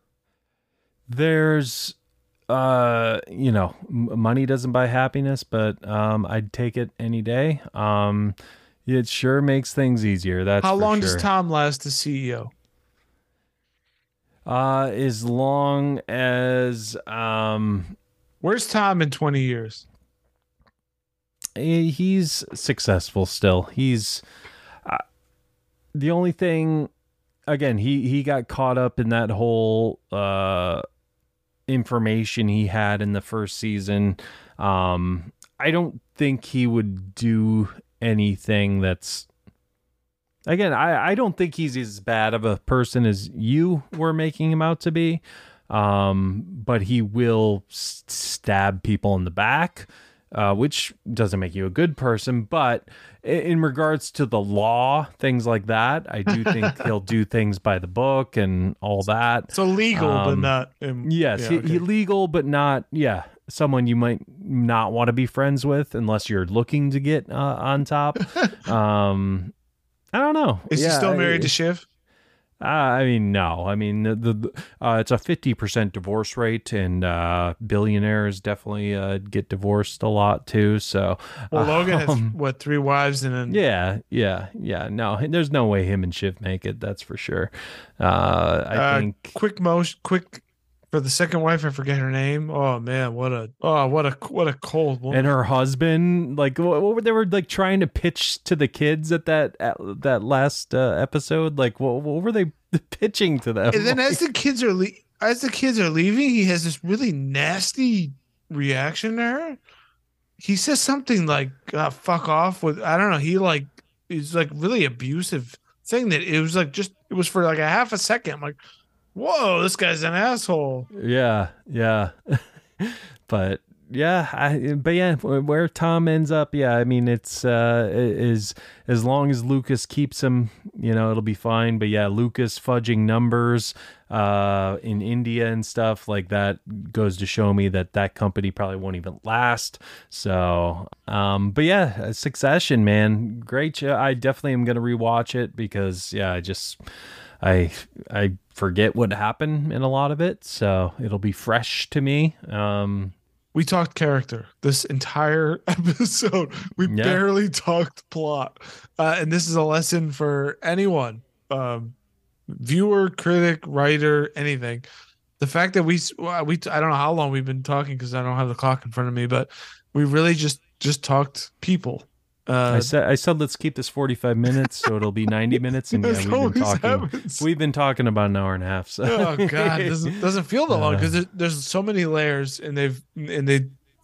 There's, uh, you know, m- money doesn't buy happiness, but um, I'd take it any day. Um, it sure makes things easier. That's How for long sure. does Tom last as C E O? Uh, as long as um, Where's Tom in twenty years? he- he's successful still. He's uh, the only thing. Again, he he got caught up in that whole uh information he had in the first season. Um, I don't think he would do anything that's. Again, I, I don't think he's as bad of a person as you were making him out to be. Um, but he will s- stab people in the back, uh, which doesn't make you a good person. But i- in regards to the law, things like that, I do think he'll do things by the book and all that. So legal, but Um, not. Um, Yes, yeah, he, okay. he legal, but not, yeah, someone you might not want to be friends with unless you're looking to get uh, on top. um, I don't know. Is he Yeah, still married I- to Shiv? Uh, I mean, no. I mean, the, the uh, it's a fifty percent divorce rate, and uh, billionaires definitely uh, get divorced a lot too. So, Well, Logan has um, what, three wives and then yeah, yeah, yeah. No, there's no way him and Shiv make it. That's for sure. Uh, I Uh, think. quick motion, quick for the second wife. I forget her name. Oh man, what a oh what a what a cold woman. And her husband, like, what, what were they were like trying to pitch to the kids at that at that last uh, episode? Like, what, what were they pitching to them? And then Like- as the kids are le- as the kids are leaving, he has this really nasty reaction to her. He says something like uh, "fuck off" with I don't know. He like is like really abusive thing that it was like just it was for like a half a second. I'm like, whoa, this guy's an asshole. Yeah, yeah. But yeah, I, but yeah, where Tom ends up, yeah, I mean, it's uh, is as long as Lucas keeps him, you know, it'll be fine. But yeah, Lucas fudging numbers uh, in India and stuff like that goes to show me that that company probably won't even last. So, um, but yeah, Succession, man, great show. I definitely am gonna rewatch it because yeah, I just. I I forget what happened in a lot of it, so it'll be fresh to me. Um, We talked character this entire episode. We Yeah. barely talked plot, uh, and this is a lesson for anyone, um, viewer, critic, writer, anything. The fact that we well, we I don't know how long we've been talking because I don't have the clock in front of me, but we really just just talked people. Uh, I said I said let's keep this forty-five minutes, so it'll be ninety minutes, and yeah, That's we've been always talking. happens. We've been talking about an hour and a half. So oh god, it doesn't doesn't feel that long Uh. because there's so many layers, and they've and they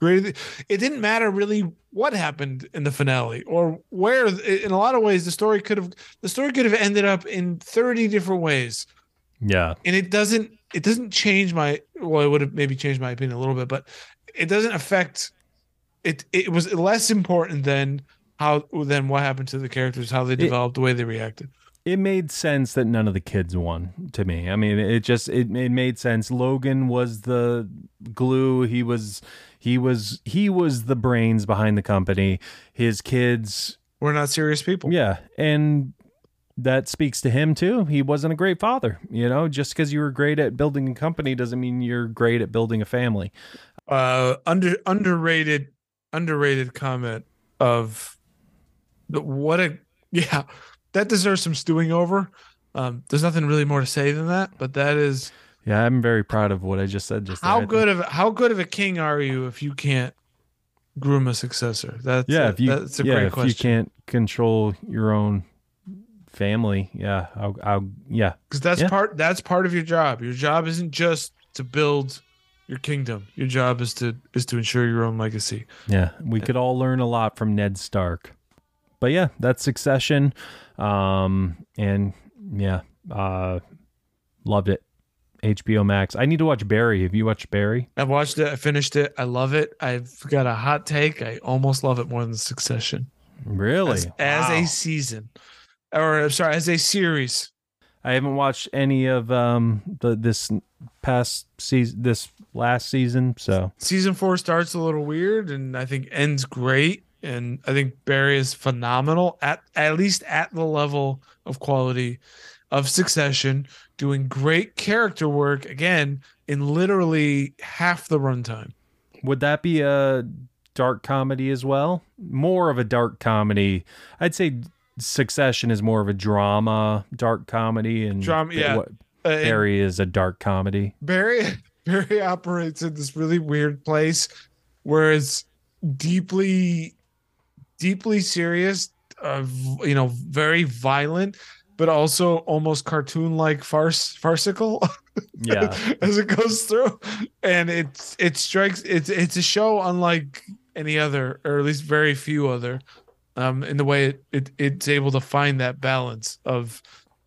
great. It didn't matter really what happened in the finale or where. In a lot of ways, the story could have the story could have ended up in thirty different ways. Yeah, and it doesn't it doesn't change my well, it would have maybe changed my opinion a little bit, but it doesn't affect it. It was less important than how than what happened to the characters, how they developed, it, the way they reacted. It made sense that none of the kids won to me. I mean, it just it, it made sense. Logan was the glue. He was he was he was the brains behind the company. His kids were not serious people. Yeah, and that speaks to him too. He wasn't a great father. You know, just because you were great at building a company doesn't mean you're great at building a family. Uh, under underrated underrated comment of the, what a yeah. That deserves some stewing over. Um, there's nothing really more to say than that, but that is. Yeah, I'm very proud of what I just said. Just how there, good of how good of a king are you if you can't groom a successor? That's yeah. A, if you that's a yeah, great if question. you can't control your own family, yeah, I'll, I'll yeah, because that's yeah. part that's part of your job. Your job isn't just to build your kingdom. Your job is to is to ensure your own legacy. Yeah, we could all learn a lot from Ned Stark. But yeah, that's Succession. Um, and yeah, uh, loved it. H B O Max. I need to watch Barry. Have you watched Barry? I've watched it. I finished it. I love it. I've got a hot take. I almost love it more than Succession. Really? As, as wow. a season. Or, I'm sorry, as a series. I haven't watched any of um the this past season, this last season. So season four starts a little weird, and I think ends great. And I think Barry is phenomenal at at least at the level of quality of Succession, doing great character work again in literally half the runtime. Would that be a dark comedy as well? More of a dark comedy. I'd say Succession is more of a drama, dark comedy, and drama. Yeah, what, uh, Barry is a dark comedy. Barry Barry operates in this really weird place where it's deeply. deeply serious, uh, you know, very violent, but also almost cartoon-like farce, farcical. Yeah, as it goes through, and it's it strikes. It's it's a show unlike any other, or at least very few other, um, in the way it, it it's able to find that balance of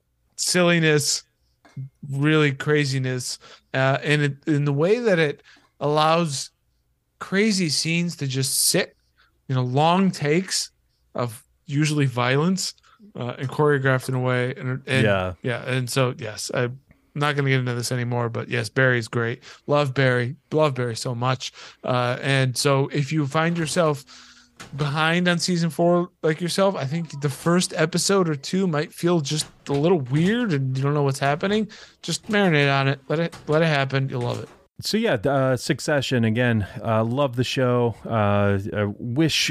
silliness, really craziness, uh, and it, in the way that it allows crazy scenes to just sit. You know, long takes of usually violence uh, and choreographed in a way. And, and yeah. Yeah. And so, yes, I'm not going to get into this anymore, but yes, Barry's great. Love Barry. Love Barry so much. Uh, and so if you find yourself behind on season four, like yourself, I think the first episode or two might feel just a little weird and you don't know what's happening. Just marinate on it. Let it, let it happen. You'll love it. So yeah, uh, Succession again. Uh, love the show. Uh, I wish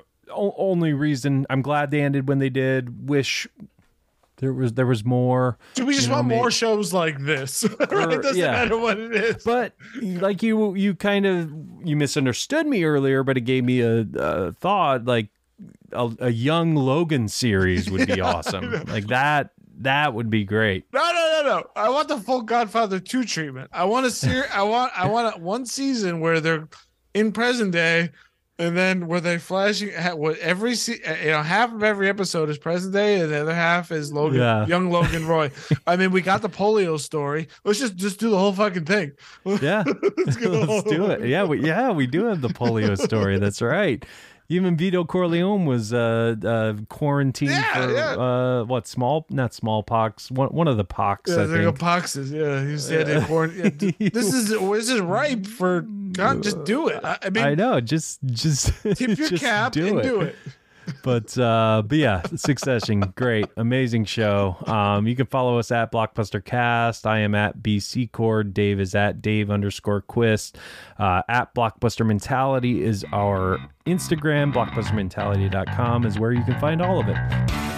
o- only reason I'm glad they ended when they did. Wish there was there was more. Do we just want know, more maybe, shows like this? Right? It doesn't yeah. matter what it is. But like you, you kind of you misunderstood me earlier, but it gave me a, a thought. Like a, a young Logan series would be yeah, awesome. Like that. That would be great. No, no, no, no. I want the full Godfather two treatment. I want a ser- I want I want a, one season where they're in present day, and then where they flashing what every se- you know half of every episode is present day, and the other half is Logan, yeah. young Logan Roy. I mean, we got the polio story. Let's just just do the whole fucking thing. Yeah, let's, let's do it. Yeah, we yeah we do have the polio story. That's right. Even Vito Corleone was uh, uh, quarantined yeah, for yeah. Uh, what small, not smallpox, one one of the pox. Yeah, I think. poxes. Yeah, he said in quarantine. Yeah, this is this is ripe for God. Just do it. I, I mean, I know. Just just tip your just cap do and it. do it. But uh, but yeah, Succession, great, amazing show. Um, you can follow us at Blockbuster Cast. I am at B C Cord. Dave is at Dave underscore Quist. Uh, at Blockbuster Mentality is our Instagram. Blockbuster Mentality dot com is where you can find all of it.